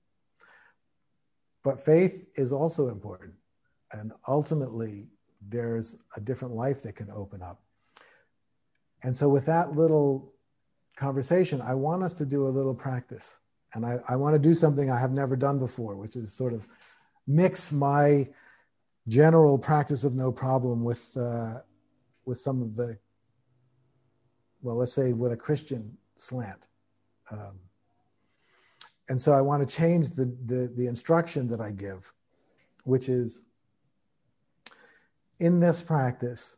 S1: but faith is also important. And ultimately, there's a different life that can open up. And so with that little conversation, I want us to do a little practice. And I, I want to do something I have never done before, which is sort of mix my general practice of no problem with, uh, with some of the, well, let's say with a Christian slant. Um, and so I want to change the, the, the instruction that I give, which is, in this practice,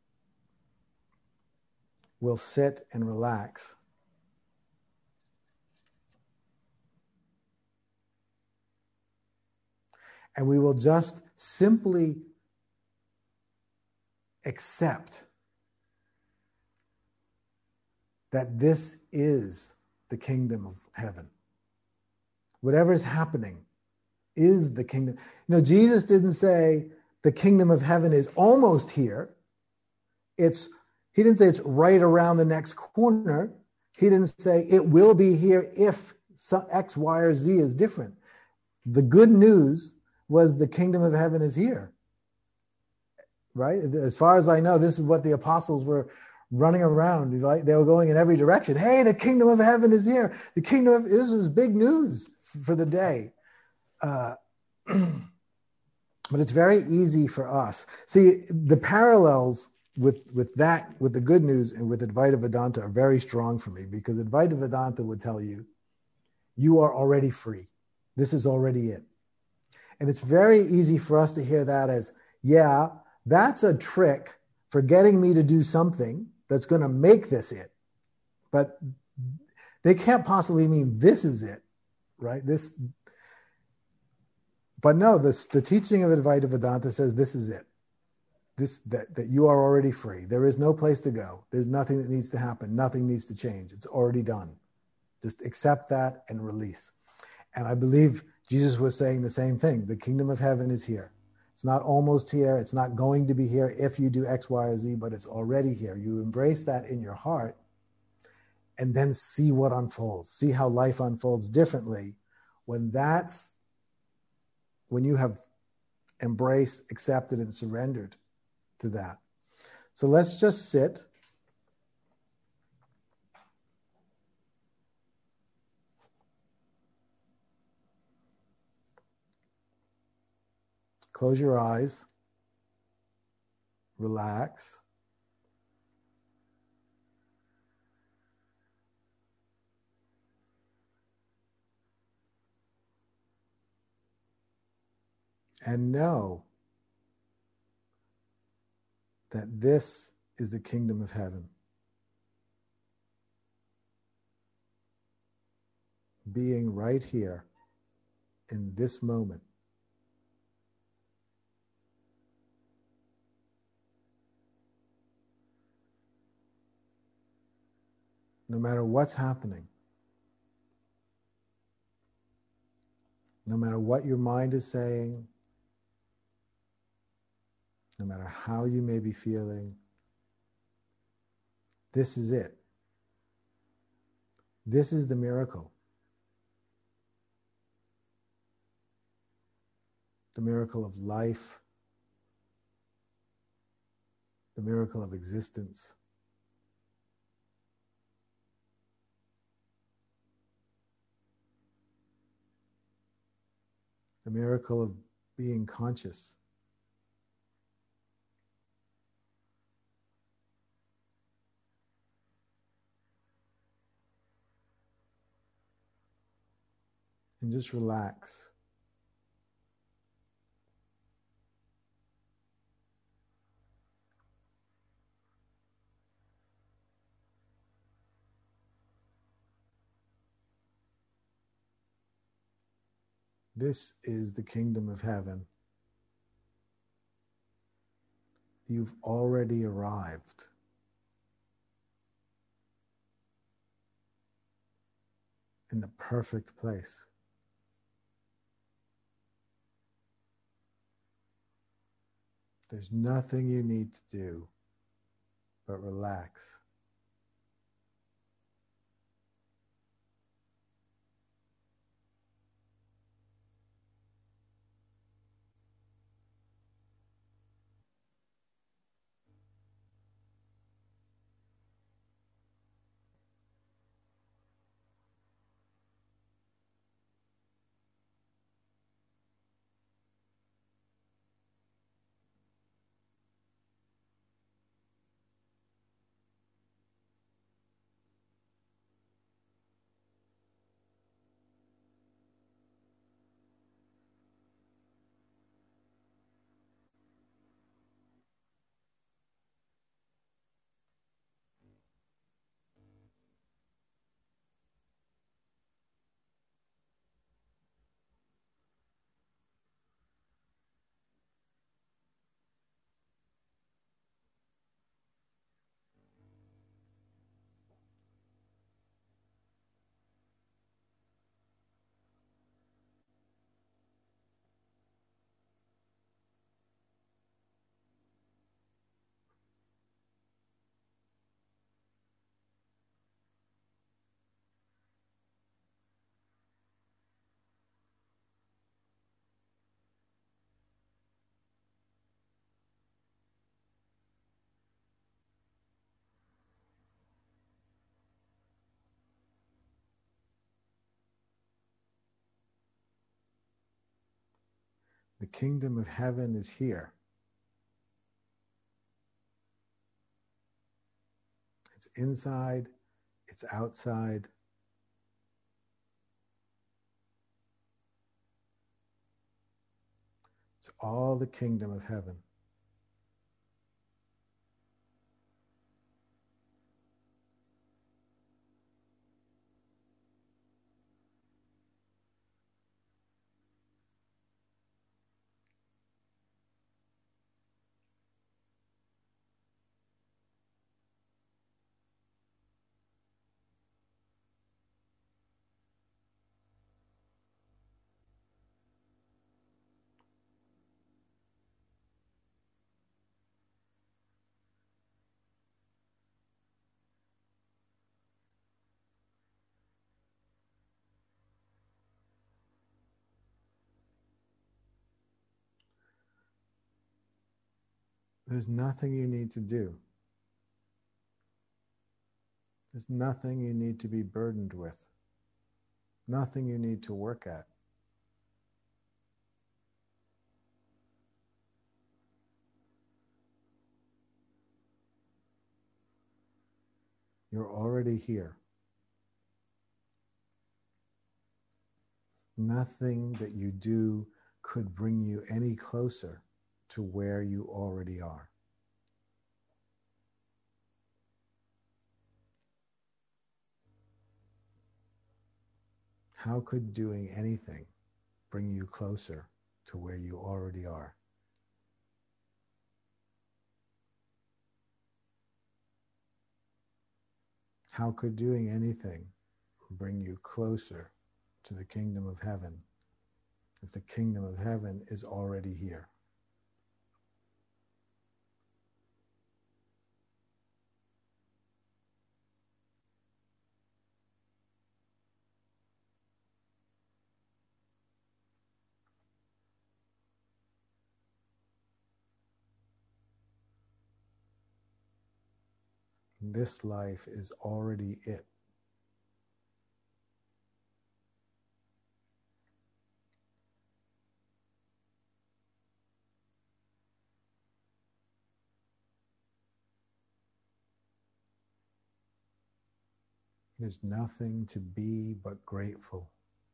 S1: we'll sit and relax. And we will just simply accept that this is the kingdom of heaven. Whatever is happening is the kingdom. You know, Jesus didn't say the kingdom of heaven is almost here. It's, he didn't say it's right around the next corner. He didn't say it will be here if some X, Y, or Z is different. The good news was the kingdom of heaven is here. Right? As far as I know, this is what the apostles were running around. Right? They were going in every direction. Hey, the kingdom of heaven is here. The kingdom of, this was big news for the day. Uh, but it's very easy for us. See, the parallels with, with that, with the good news and with Advaita Vedanta are very strong for me, because Advaita Vedanta would tell you, you are already free. This is already it. And it's very easy for us to hear that as, yeah, that's a trick for getting me to do something that's going to make this it. But they can't possibly mean this is it, right? This, but no, this, the teaching of Advaita Vedanta says this is it. This, that, that you are already free. There is no place to go. There's nothing that needs to happen. Nothing needs to change. It's already done. Just accept that and release. And I believe Jesus was saying the same thing. The kingdom of heaven is here. It's not almost here. It's not going to be here if you do X, Y, or Z, but it's already here. You embrace that in your heart and then see what unfolds. See how life unfolds differently when that's, when you have embraced, accepted, and surrendered to that. So let's just sit. Close your eyes. Relax. And know that this is the kingdom of heaven. Being right here in this moment. No matter what's happening, no matter what your mind is saying, no matter how you may be feeling, this is it. This is the miracle. The miracle of life, the miracle of existence. The miracle of being conscious. And just relax. This is the kingdom of heaven. You've already arrived. In the perfect place. There's nothing you need to do but relax. The kingdom of heaven is here. It's inside, it's outside. It's all the kingdom of heaven. There's nothing you need to do. There's nothing you need to be burdened with. Nothing you need to work at. You're already here. Nothing that you do could bring you any closer to where you already are. How could doing anything bring you closer to where you already are? How could doing anything bring you closer to the kingdom of heaven if the kingdom of heaven is already here? This life is already it. There's nothing to be but grateful.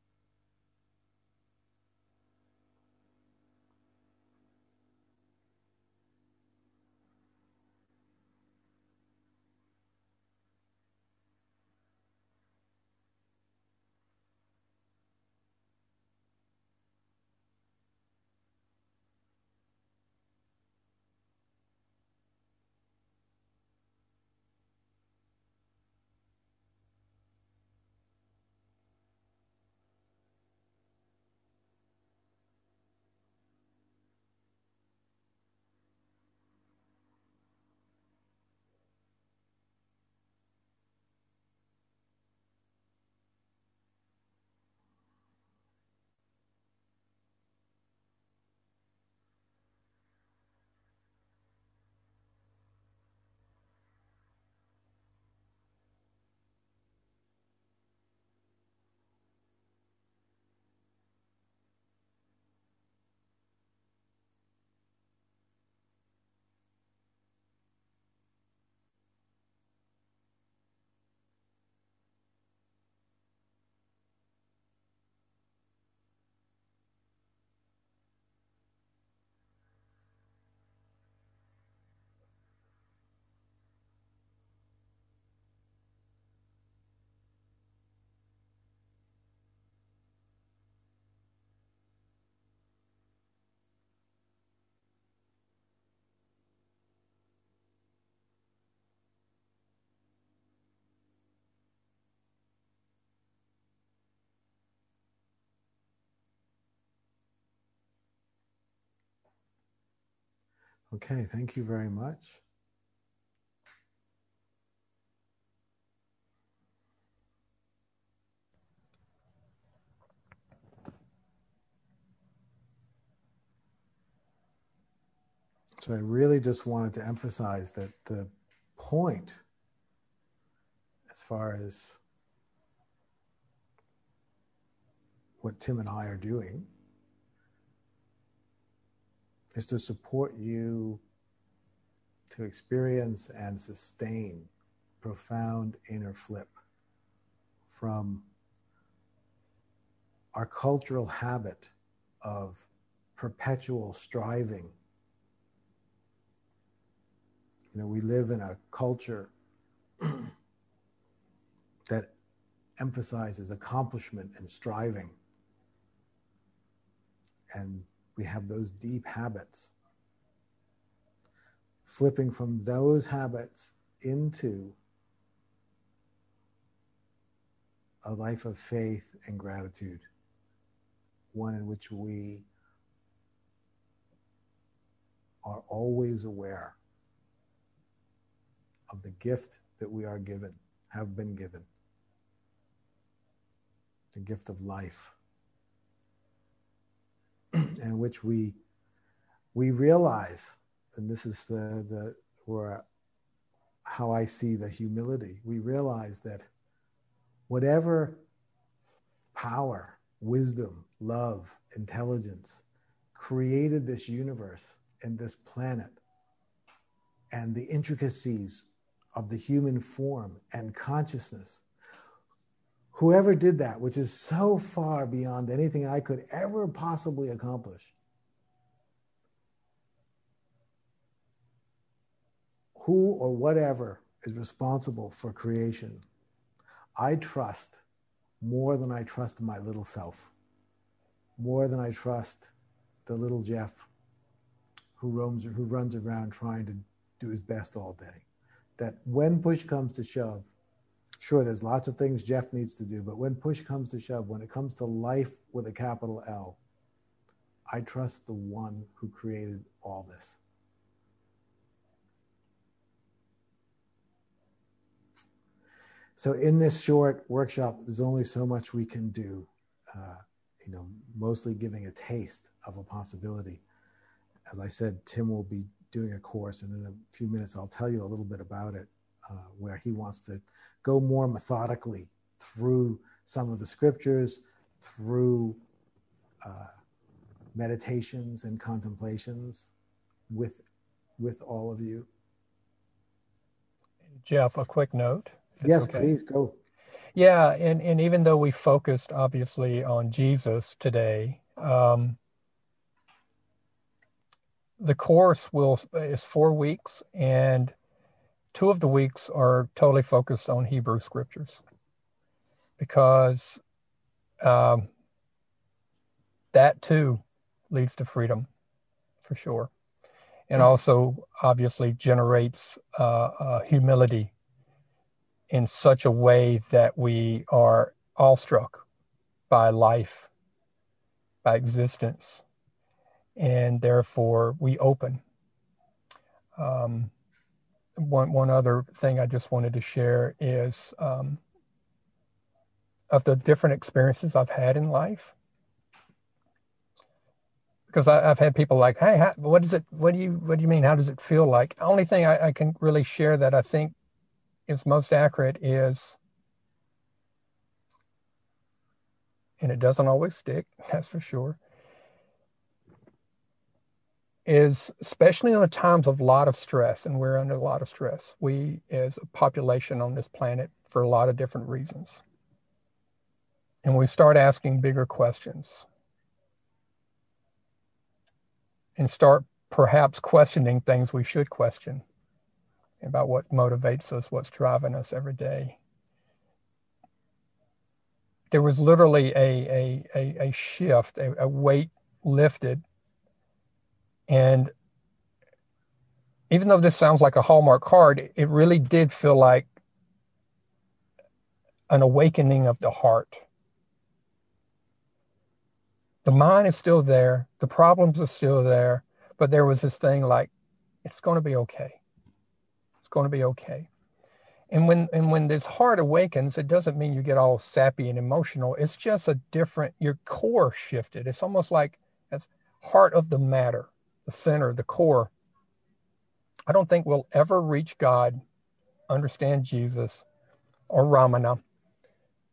S1: Okay, thank you very much. So I really just wanted to emphasize that the point, as far as what Tim and I are doing, is to support you to experience and sustain profound inner flip from our cultural habit of perpetual striving. You know, we live in a culture that emphasizes accomplishment and striving. And we have those deep habits. Flipping from those habits into a life of faith and gratitude, one in which we are always aware of the gift that we are given, have been given, the gift of life, in which we we realize, and this is the the where how I see the humility, we realize that whatever power, wisdom, love, intelligence created this universe and this planet and the intricacies of the human form and consciousness, whoever did that, which is so far beyond anything I could ever possibly accomplish, who or whatever is responsible for creation, I trust more than I trust my little self, more than I trust the little Jeff who roams, who runs around trying to do his best all day. That when push comes to shove, sure, there's lots of things Jeff needs to do, but when push comes to shove, when it comes to life with a capital L, I trust the one who created all this. So in this short workshop, there's only so much we can do, uh, you know, mostly giving a taste of a possibility. As I said, Tim will be doing a course, and in a few minutes, I'll tell you a little bit about it, uh, where he wants to go more methodically through some of the scriptures, through uh, meditations and contemplations with, with all of you.
S2: Jeff, a quick note.
S1: Yes,
S2: okay.
S1: Please go.
S2: Yeah, and, and even though we focused obviously on Jesus today, um, the course will is four weeks, and two of the weeks are totally focused on Hebrew scriptures, because um, that too leads to freedom, for sure, and also obviously generates uh, uh, humility in such a way that we are awestruck by life, by existence, and therefore we open. Um, one one other thing I just wanted to share is um, of the different experiences I've had in life, because I, I've had people like, "Hey, how, what is it? What do you what do you mean? How does it feel like?" The only thing I, I can really share that I think is most accurate is, and it doesn't always stick, that's for sure, is especially in the times of a lot of stress, and we're under a lot of stress, we as a population on this planet, for a lot of different reasons, and we start asking bigger questions and start perhaps questioning things we should question about what motivates us, what's driving us every day. There was literally a, a, a, a shift, a, a weight lifted. And even though this sounds like a Hallmark card, it really did feel like an awakening of the heart. The mind is still there, the problems are still there, but there was this thing like, it's going to be okay. It's going to be okay. And when and when this heart awakens, it doesn't mean you get all sappy and emotional. It's just a different, your core shifted. It's almost like that's heart of the matter, the center, the core. I don't think we'll ever reach God, understand Jesus or Ramana,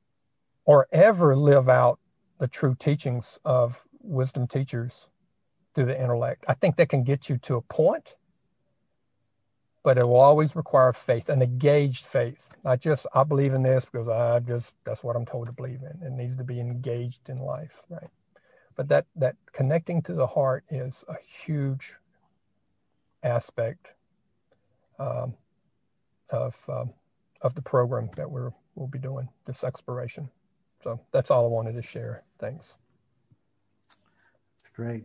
S2: or ever live out the true teachings of wisdom teachers through the intellect. I think that can get you to a point, but it will always require faith, an engaged faith. Not just, I believe in this because I just, that's what I'm told to believe in. It needs to be engaged in life, right? But that, that connecting to the heart is a huge aspect um, of, um, of the program that we're, we'll be doing, this exploration. So that's all I wanted to share. Thanks.
S1: That's great.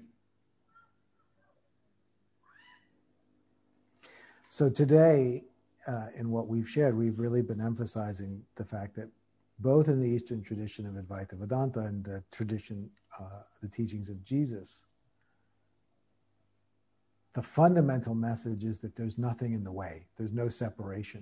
S1: So today, uh, in what we've shared, we've really been emphasizing the fact that both in the Eastern tradition of Advaita Vedanta and the tradition, uh, the teachings of Jesus, the fundamental message is that there's nothing in the way. There's no separation.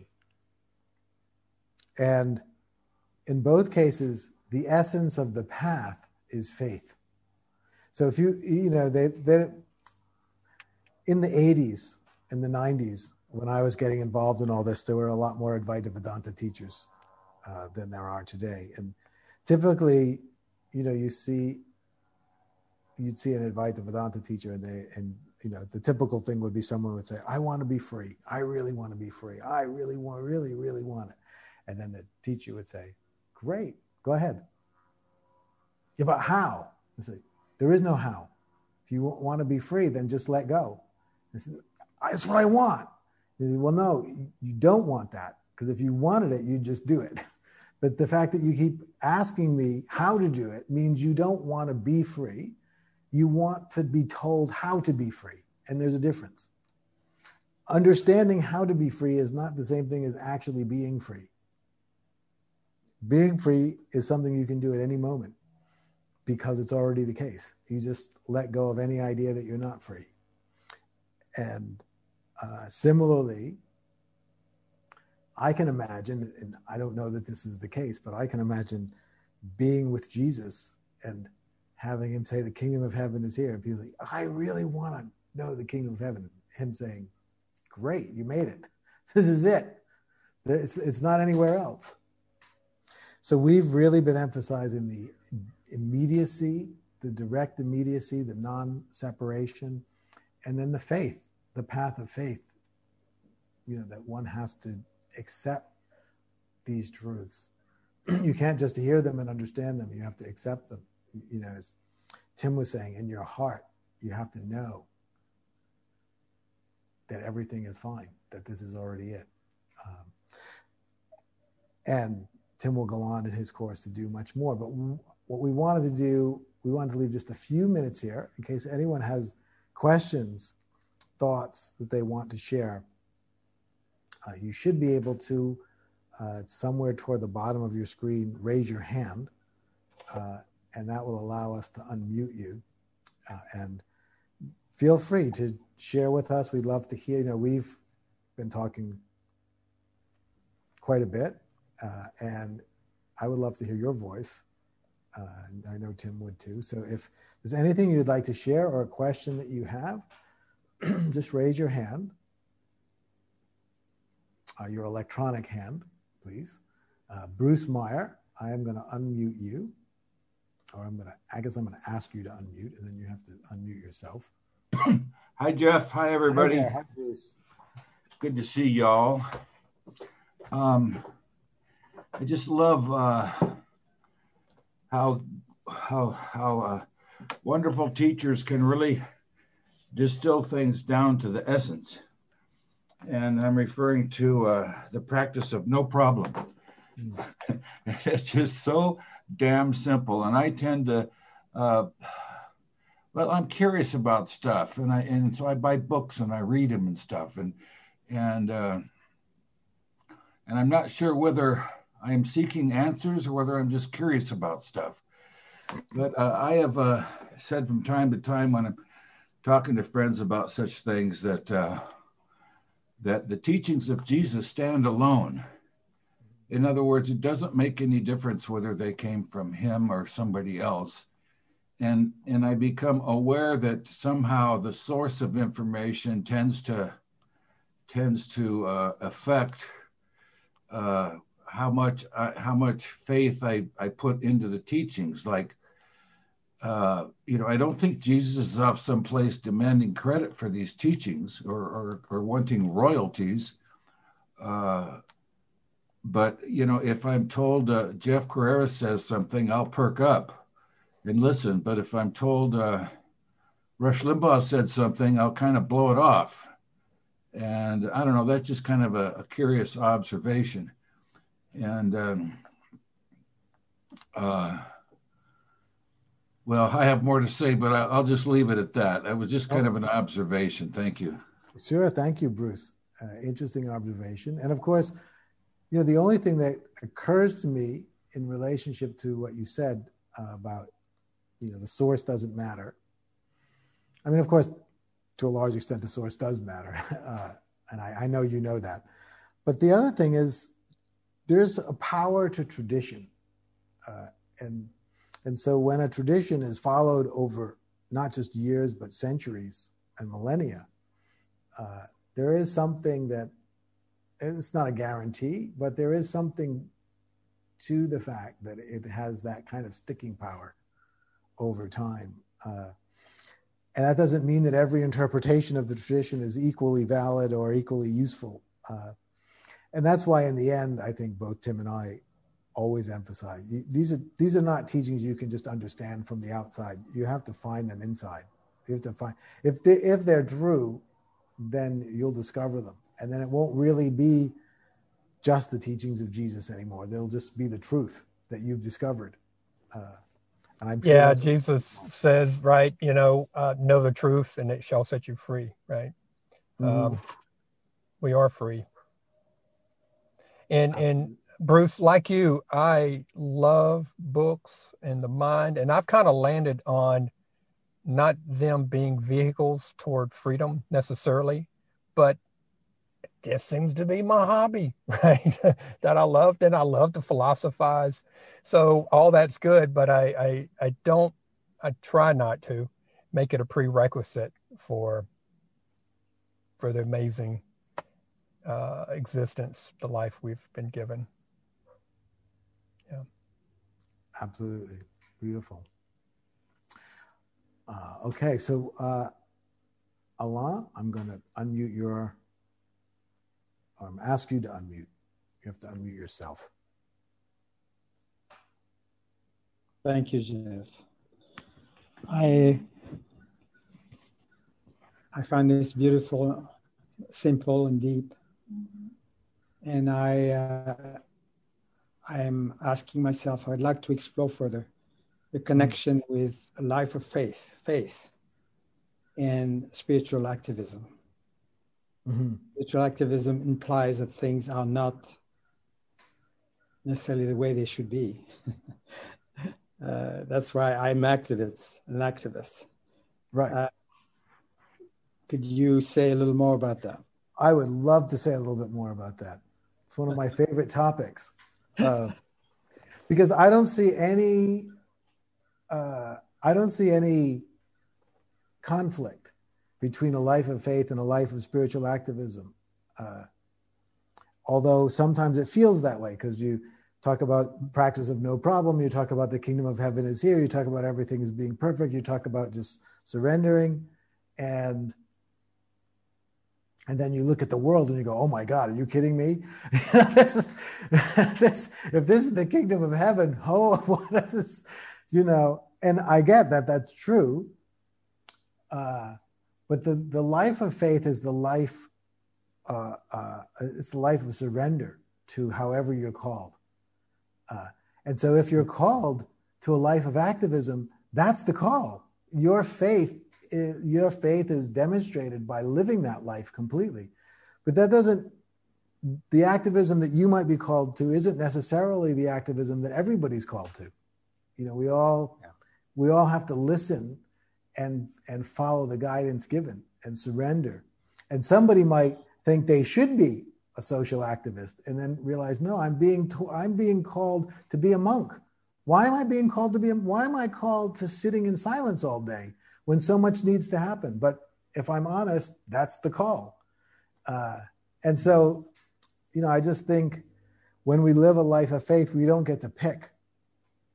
S1: And in both cases, the essence of the path is faith. So if you, you know, they, they in the eighties, in the nineties, when I was getting involved in all this, there were a lot more Advaita Vedanta teachers uh, than there are today. And typically, you know, you see, you'd see an Advaita Vedanta teacher and they, and, you know, the typical thing would be someone would say, I want to be free. I really want to be free. I really want, really, really want it. And then the teacher would say, great, go ahead. Yeah, but how? I say, there is no how. If you want to be free, then just let go. I said, that's what I want. He said, well, no, you don't want that, because if you wanted it, you'd just do it. But the fact that you keep asking me how to do it means you don't want to be free. You want to be told how to be free. And there's a difference. Understanding how to be free is not the same thing as actually being free. Being free is something you can do at any moment because it's already the case. You just let go of any idea that you're not free. And uh, similarly, I can imagine, and I don't know that this is the case, but I can imagine being with Jesus and having him say, the kingdom of heaven is here. And people like, I really want to know the kingdom of heaven. Him saying, great, you made it. This is it. It's, it's not anywhere else. So we've really been emphasizing the immediacy, the direct immediacy, the non-separation, and then the faith, the path of faith, you know, that one has to accept these truths. You can't just hear them and understand them. You have to accept them. You know, as Tim was saying, in your heart, you have to know that everything is fine, that this is already it. Um, and Tim will go on in his course to do much more. But w- what we wanted to do, we wanted to leave just a few minutes here in case anyone has questions, thoughts that they want to share. Uh, you should be able to, uh, somewhere toward the bottom of your screen, raise your hand, uh, and that will allow us to unmute you. Uh, and feel free to share with us. We'd love to hear. You know, we've been talking quite a bit, uh, and I would love to hear your voice. Uh, and I know Tim would too. So if there's anything you'd like to share or a question that you have, just raise your hand. Uh, your electronic hand, please. Uh, Bruce Meyer, I am going to unmute you. Or I'm going to, I guess I'm going to ask you to unmute, and then you have to unmute yourself.
S3: Hi, Jeff. Hi, everybody.
S1: Hi there. Hi, Bruce.
S3: Good to see y'all. Um, I just love uh, how how how uh, wonderful teachers can really distill things down to the essence. And I'm referring to uh, the practice of no problem. Mm. It's just so damn simple. And I tend to, uh, well, I'm curious about stuff, and I and so I buy books and I read them and stuff, and and uh, and I'm not sure whether I'm seeking answers or whether I'm just curious about stuff. But uh, I have uh, said from time to time when I'm talking to friends about such things that uh, that the teachings of Jesus stand alone. In other words, it doesn't make any difference whether they came from him or somebody else. And and I become aware that somehow the source of information tends to tends to uh, affect uh, how much uh, how much faith I, I put into the teachings. Like uh, you know, I don't think Jesus is off someplace demanding credit for these teachings or or, or wanting royalties. Uh, but you know, if I'm told uh, Jeff Carreras says something, I'll perk up and listen. But if I'm told uh, Rush Limbaugh said something, I'll kind of blow it off. And I don't know, that's just kind of a, a curious observation. And um, uh, well, I have more to say, but I, I'll just leave it at that. That was just kind of an observation. Thank you.
S1: Sure. Thank you, Bruce. Uh, interesting observation. And of course, you know, the only thing that occurs to me in relationship to what you said uh, about, you know, the source doesn't matter. I mean, of course, to a large extent, the source does matter. Uh, and I, I know you know that. But the other thing is there's a power to tradition. Uh, and, and so when a tradition is followed over not just years, but centuries and millennia, uh, there is something that, it's not a guarantee, but there is something to the fact that it has that kind of sticking power over time. Uh, and that doesn't mean that every interpretation of the tradition is equally valid or equally useful. Uh, and that's why in the end, I think both Tim and I always emphasize, you, these are these are not teachings you can just understand from the outside. You have to find them inside. You have to find, if they, if they're true, then you'll discover them. And then it won't really be just the teachings of Jesus anymore. They'll just be the truth that you've discovered. Uh, and I'm sure
S2: yeah, Jesus says, right, you know, uh, know the truth and it shall set you free, right? Mm-hmm. Um, we are free. And, and Bruce, like you, I love books and the mind, and I've kind of landed on not them being vehicles toward freedom necessarily, but this seems to be my hobby, right? that I loved, and I love to philosophize. So all that's good, but I, I, I don't, I try not to make it a prerequisite for, for the amazing uh, existence, the life we've been given. Yeah.
S1: Absolutely. Beautiful. Uh, okay. So, uh, Alain, I'm going to unmute your, um, ask you to unmute. You have to unmute yourself.
S4: Thank you, Jeff. I, I find this beautiful, simple and deep. And I, uh, I'm asking myself, I'd like to explore further the connection mm-hmm. with a life of faith, faith and spiritual activism. Mm-hmm. Spiritual activism implies that things are not necessarily the way they should be. uh, that's why I'm activist, an activist.
S1: Right.
S4: Uh, could you say a little more about that?
S1: I would love to say a little bit more about that. It's one of my favorite topics. Uh, because I don't see any, uh, I don't see any conflict between a life of faith and a life of spiritual activism. Uh, although sometimes it feels that way because you talk about practice of no problem, you talk about the kingdom of heaven is here, you talk about everything is being perfect, you talk about just surrendering, and And then you look at the world and you go, oh my God, are you kidding me? this is, this, if this is the kingdom of heaven, oh, what is this? You know, and I get that that's true. Uh, but the, the life of faith is the life, uh, uh, it's the life of surrender to however you're called. Uh, and so if you're called to a life of activism, that's the call. Your faith Your faith is demonstrated by living that life completely. But that doesn't, the activism that you might be called to isn't necessarily the activism that everybody's called to. You know, we all, yeah. we all have to listen and, and follow the guidance given and surrender. And somebody might think they should be a social activist and then realize, no, I'm being, to, I'm being called to be a monk. Why am I being called to be a, why am I called to sitting in silence all day when so much needs to happen? But if I'm honest, that's the call. Uh, and so, you know, I just think when we live a life of faith, we don't get to pick.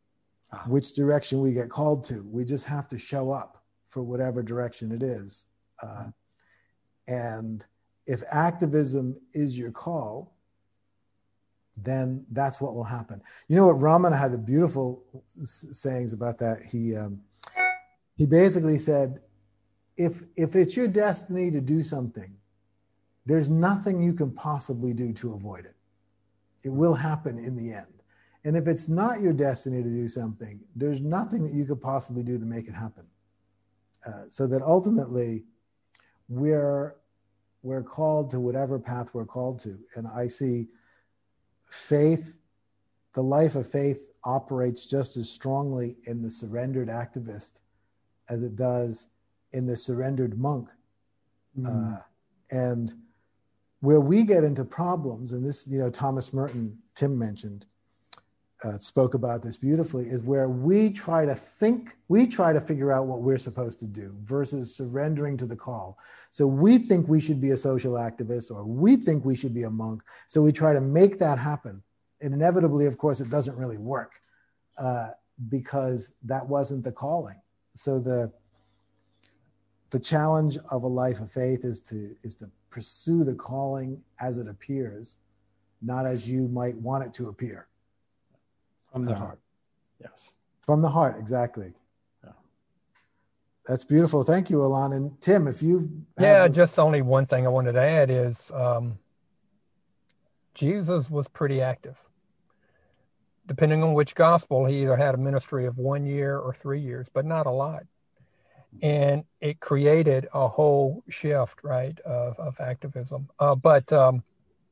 S1: which direction we get called to. We just have to show up for whatever direction it is. Uh, and if activism is your call, then that's what will happen. You know what, Ramana had the beautiful sayings about that. He um, he basically said, if if it's your destiny to do something, there's nothing you can possibly do to avoid it. It will happen in the end. And if it's not your destiny to do something, there's nothing that you could possibly do to make it happen. Uh, so that ultimately, we're we're called to whatever path we're called to. And I see faith, the life of faith operates just as strongly in the surrendered activist as it does in the surrendered monk. Mm. Uh, and where we get into problems, and this, you know, Thomas Merton, Tim mentioned, uh, spoke about this beautifully, is where we try to think, we try to figure out what we're supposed to do versus surrendering to the call. So we think we should be a social activist, or we think we should be a monk. So we try to make that happen. And inevitably, of course, it doesn't really work uh, because that wasn't the calling. So the the challenge of a life of faith is to is to pursue the calling as it appears, not as you might want it to appear.
S5: From the
S1: uh,
S5: heart. Yes.
S1: From the heart, exactly.
S5: Yeah.
S1: That's beautiful. Thank you, Alon. And Tim, if you
S2: yeah,
S1: the...
S2: just only one thing I wanted to add is um, Jesus was pretty active. Depending on which gospel, he either had a ministry of one year or three years, but not a lot. And it created a whole shift, right, of, of activism. Uh, but um,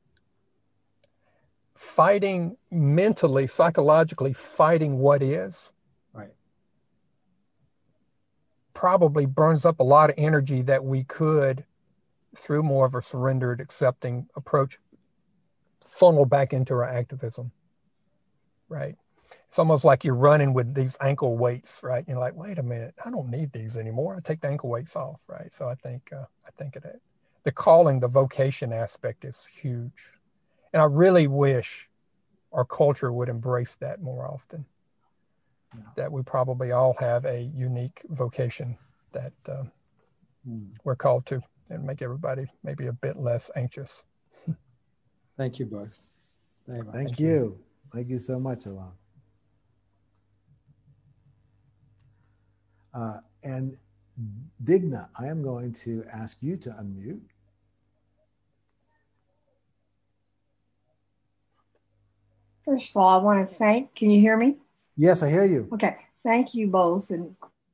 S2: fighting mentally, psychologically, fighting what is,
S5: right,
S2: probably burns up a lot of energy that we could, through more of a surrendered, accepting approach, funnel back into our activism, right? It's almost like you're running with these ankle weights, right? You're like, wait a minute, I don't need these anymore. I take the ankle weights off, right? So I think, uh, I think it, the calling, the vocation aspect is huge. And I really wish our culture would embrace that more often. Yeah. That we probably all have a unique vocation that uh, mm. we're called to, and make everybody maybe a bit less anxious.
S5: Thank you both.
S1: Thank, Thank you. you. Thank you so much, Alon. Uh, and Digna, I am going to ask you to unmute.
S6: First of all, I want to thank, can you hear me?
S1: Yes, I hear you.
S6: Okay, thank you both and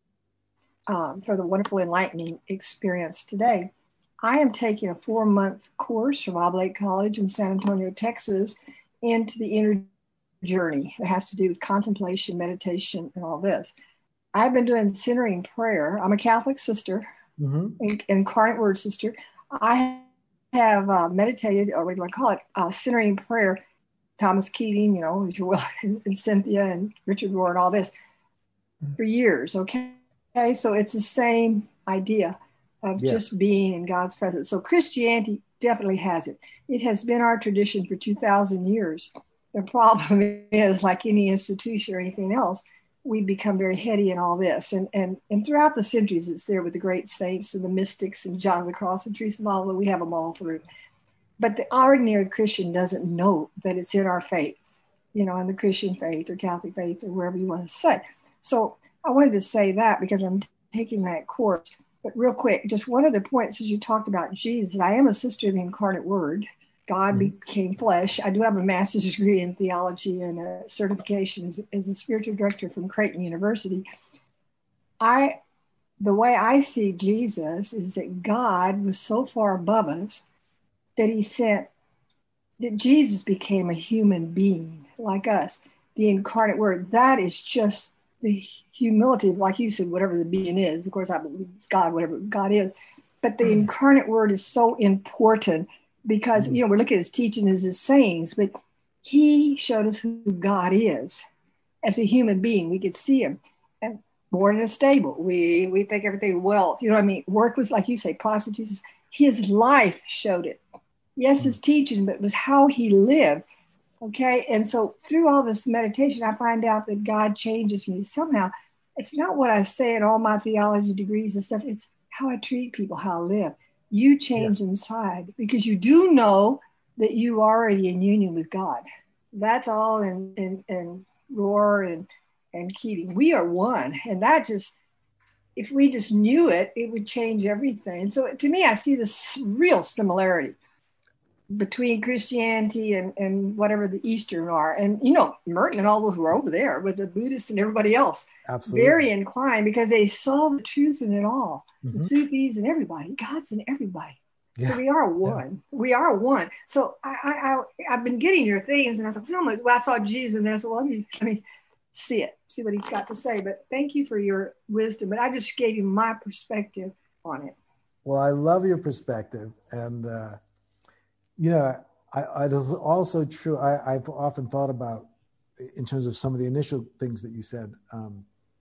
S6: um, for the wonderful enlightening experience today. I am taking a four-month course from Oblate College in San Antonio, Texas, into the inner journey. It has to do with contemplation, meditation, and all this. I've been doing centering prayer. I'm a Catholic sister, mm-hmm. incarnate word sister. I have uh, meditated, or what do I call it, uh, centering prayer. Thomas Keating, you know, if you will, and, and Cynthia and Richard Rohr and all this for years. Okay. Okay. So it's the same idea of yeah. just being in God's presence. So Christianity definitely has it. It has been our tradition for two thousand years. The problem is, like any institution or anything else, we become very heady in all this. And, and, and throughout the centuries, it's there with the great saints and the mystics and John of the Cross and Teresa of Avila. We have them all through. But the ordinary Christian doesn't know that it's in our faith, you know, in the Christian faith or Catholic faith or wherever you want to say. So I wanted to say that because I'm t- taking that course. But real quick, just one of the points as you talked about Jesus. I am a sister of the incarnate word. God mm-hmm. became flesh. I do have a master's degree in theology and a certification as, as a spiritual director from Creighton University. I, the way I see Jesus is that God was so far above us that he sent, that Jesus became a human being like us, the incarnate word. That is just the humility, like you said, whatever the being is. Of course, I believe it's God, whatever God is. But the incarnate word is so important because, you know, we're looking at his teaching as his sayings, but he showed us who God is. As a human being, we could see him. And born in a stable, we, we think everything wealth, you know what I mean? Work was, like you say, prostitutes. His life showed it. Yes, his teaching, but it was how he lived. Okay. And so through all this meditation, I find out that God changes me somehow. It's not what I say in all my theology degrees and stuff. It's how I treat people, how I live. You change yes. inside because you do know that you are already in union with God. That's all in, in, in Rohr and, and Keating. We are one. And that just, if we just knew it, it would change everything. And so to me, I see this real similarity between Christianity and, and whatever the Eastern are. And, you know, Merton and all those were over there with the Buddhists and everybody else.
S1: Absolutely.
S6: Very inclined because they saw the truth in it all.
S1: Mm-hmm.
S6: The Sufis and everybody. God's in everybody.
S1: Yeah.
S6: So we are one. Yeah. We are one. So I, I, I, I've been getting your things and I thought, well, I saw Jesus and I said, well, let me, let me see it, see what he's got to say. But thank you for your wisdom. But I just gave you my perspective on it.
S1: Well, I love your perspective. And, uh, you know, I, I, it is also true. I, I've often thought about, in terms of some of the initial things that you said, um,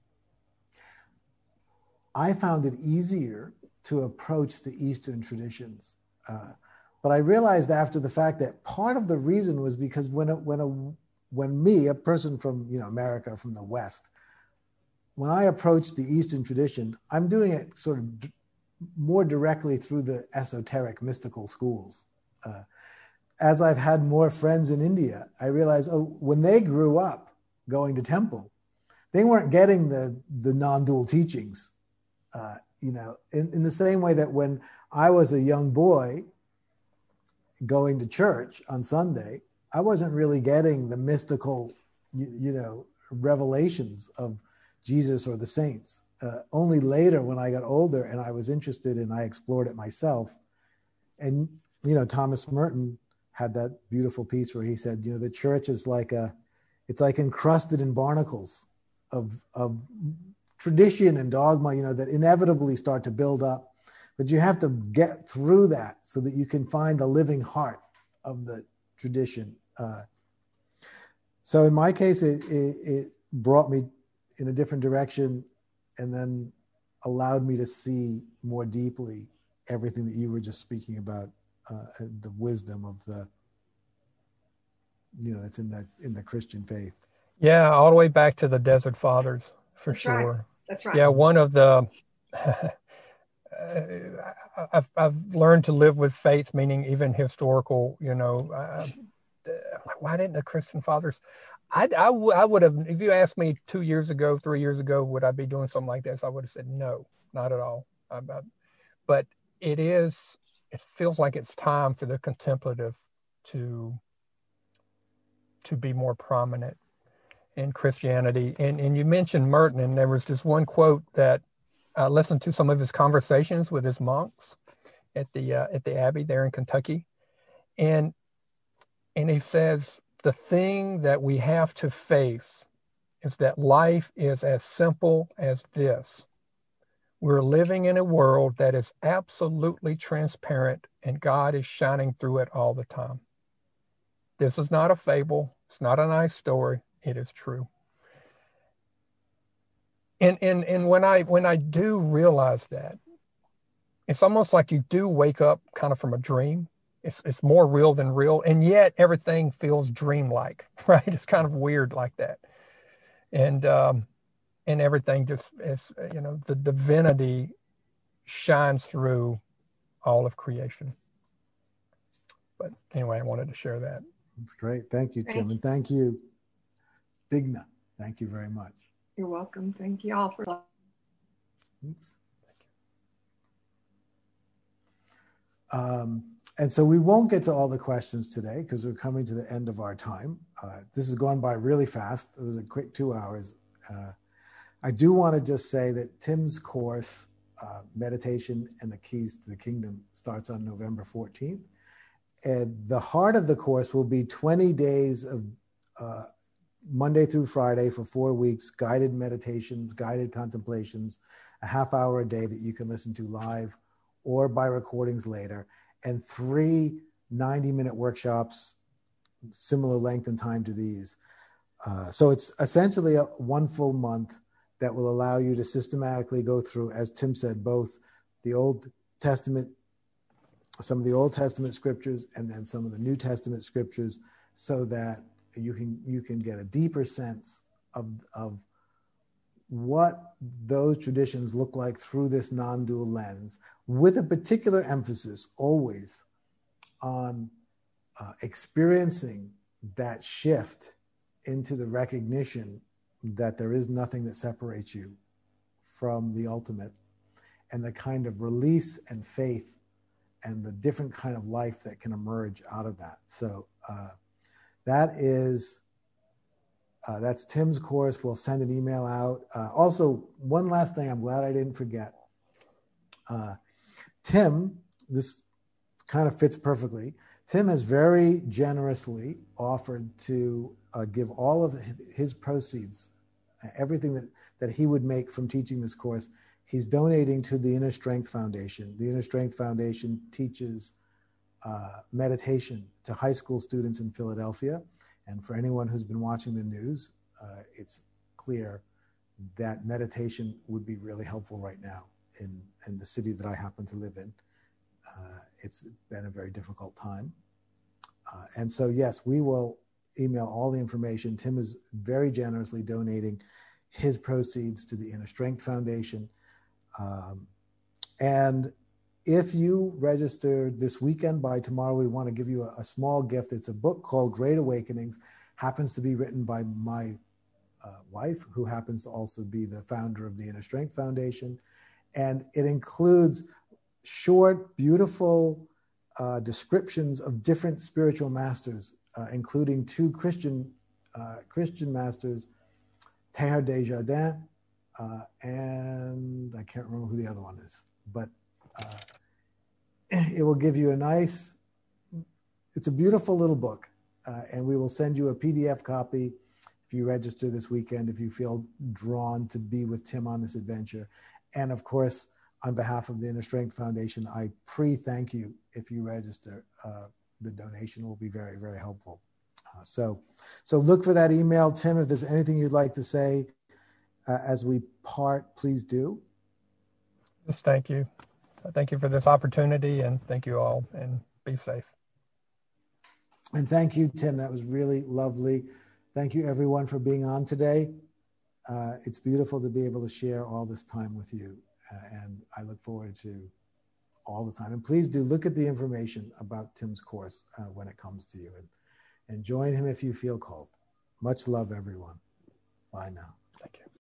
S1: I found it easier to approach the Eastern traditions. Uh, but I realized after the fact that part of the reason was because when a, when a, when me, a person from, you know, America, from the West, when I approach the Eastern tradition, I'm doing it sort of d- more directly through the esoteric mystical schools. Uh, as I've had more friends in India, I realized, oh, when they grew up going to temple, they weren't getting the, the non-dual teachings. Uh, you know, in, in the same way that when I was a young boy going to church on Sunday, I wasn't really getting the mystical, you, you know, revelations of Jesus or the saints. Uh, only later when I got older and I was interested and I explored it myself. And, you know, Thomas Merton had that beautiful piece where he said, you know, the church is like a, it's like encrusted in barnacles of, of tradition and dogma, you know, that inevitably start to build up, but you have to get through that so that you can find the living heart of the tradition. Uh, so in my case, it, it, it brought me in a different direction and then allowed me to see more deeply everything that you were just speaking about, uh, the wisdom of the, you know, that's in the, in the Christian faith.
S2: Yeah, all the way back to the Desert Fathers, for
S6: That's
S2: sure.
S6: Right. That's right.
S2: Yeah, one of the, I've, I've learned to live with faith, meaning even historical, you know, uh, why didn't the Christian fathers, I, I, I would have, if you asked me two years ago, three years ago, would I be doing something like this? I would have said, no, not at all. I, I, but it is, it feels like it's time for the contemplative to, to be more prominent in Christianity. And, and you mentioned Merton, and there was this one quote that I listened to some of his conversations with his monks at the, uh, at the Abbey there in Kentucky. And, and he says, the thing that we have to face is that life is as simple as this. We're living in a world that is absolutely transparent and God is shining through it all the time. This is not a fable. It's not a nice story. It is true. And, and, and when I, when I do realize that, it's almost like you do wake up kind of from a dream. It's, it's more real than real. And yet everything feels dreamlike, right? It's kind of weird like that. And, um, and everything just is, you know, the divinity shines through all of creation. But anyway, I wanted to share that.
S1: That's great. Thank you, Tim.
S6: Thank you.
S1: And thank you, Digna. Thank you very much.
S6: You're welcome. Thank you all for.
S1: Oops. Um, and so we won't get to all the questions today because we're coming to the end of our time. Uh, this has gone by really fast. It was a quick two hours. Uh, I do want to just say that Tim's course, uh, Meditation and the Keys to the Kingdom, starts on November fourteenth. And the heart of the course will be twenty days of uh, Monday through Friday for four weeks, guided meditations, guided contemplations, a half hour a day that you can listen to live or by recordings later, and three ninety minute workshops, similar length and time to these. Uh, so it's essentially a one full month that will allow you to systematically go through, as Tim said, both the Old Testament, some of the Old Testament scriptures, and then some of the New Testament scriptures, so that you can you can get a deeper sense of of what those traditions look like through this non-dual lens, with a particular emphasis always on uh, experiencing that shift into the recognition that there is nothing that separates you from the ultimate, and the kind of release and faith and the different kind of life that can emerge out of that. So uh, that is, uh, that's Tim's course. We'll send an email out. Uh, also, one last thing, I'm glad I didn't forget. Uh, Tim, this kind of fits perfectly. Tim has very generously offered to uh, give all of his proceeds, uh, everything that, that he would make from teaching this course, he's donating to the Inner Strength Foundation. The Inner Strength Foundation teaches uh, meditation to high school students in Philadelphia. And for anyone who's been watching the news, uh, it's clear that meditation would be really helpful right now in, in the city that I happen to live in. Uh, it's been a very difficult time. Uh, and so, yes, we will email all the information. Tim is very generously donating his proceeds to the Inner Strength Foundation. Um, and if you register this weekend, by tomorrow, we want to give you a, a small gift. It's a book called Great Awakenings, happens to be written by my uh, wife, who happens to also be the founder of the Inner Strength Foundation. And it includes short, beautiful uh, descriptions of different spiritual masters, uh, including two Christian uh, Christian masters, Teilhard de Chardin, uh, and I can't remember who the other one is, but uh, it will give you a nice, it's a beautiful little book, uh, and we will send you a P D F copy if you register this weekend, if you feel drawn to be with Tim on this adventure. And of course, on behalf of the Inner Strength Foundation, I pre-thank you if you register. Uh, the donation will be very, very helpful. Uh, so, so look for that email. Tim, if there's anything you'd like to say uh, as we part, please do.
S2: Just thank you. Thank you for this opportunity, and thank you all, and be safe.
S1: And thank you, Tim. That was really lovely. Thank you, everyone, for being on today. Uh, it's beautiful to be able to share all this time with you. Uh, and I look forward to all the time. And please do look at the information about Tim's course uh, when it comes to you, and, and join him if you feel called. Much love, everyone. Bye now.
S2: Thank you.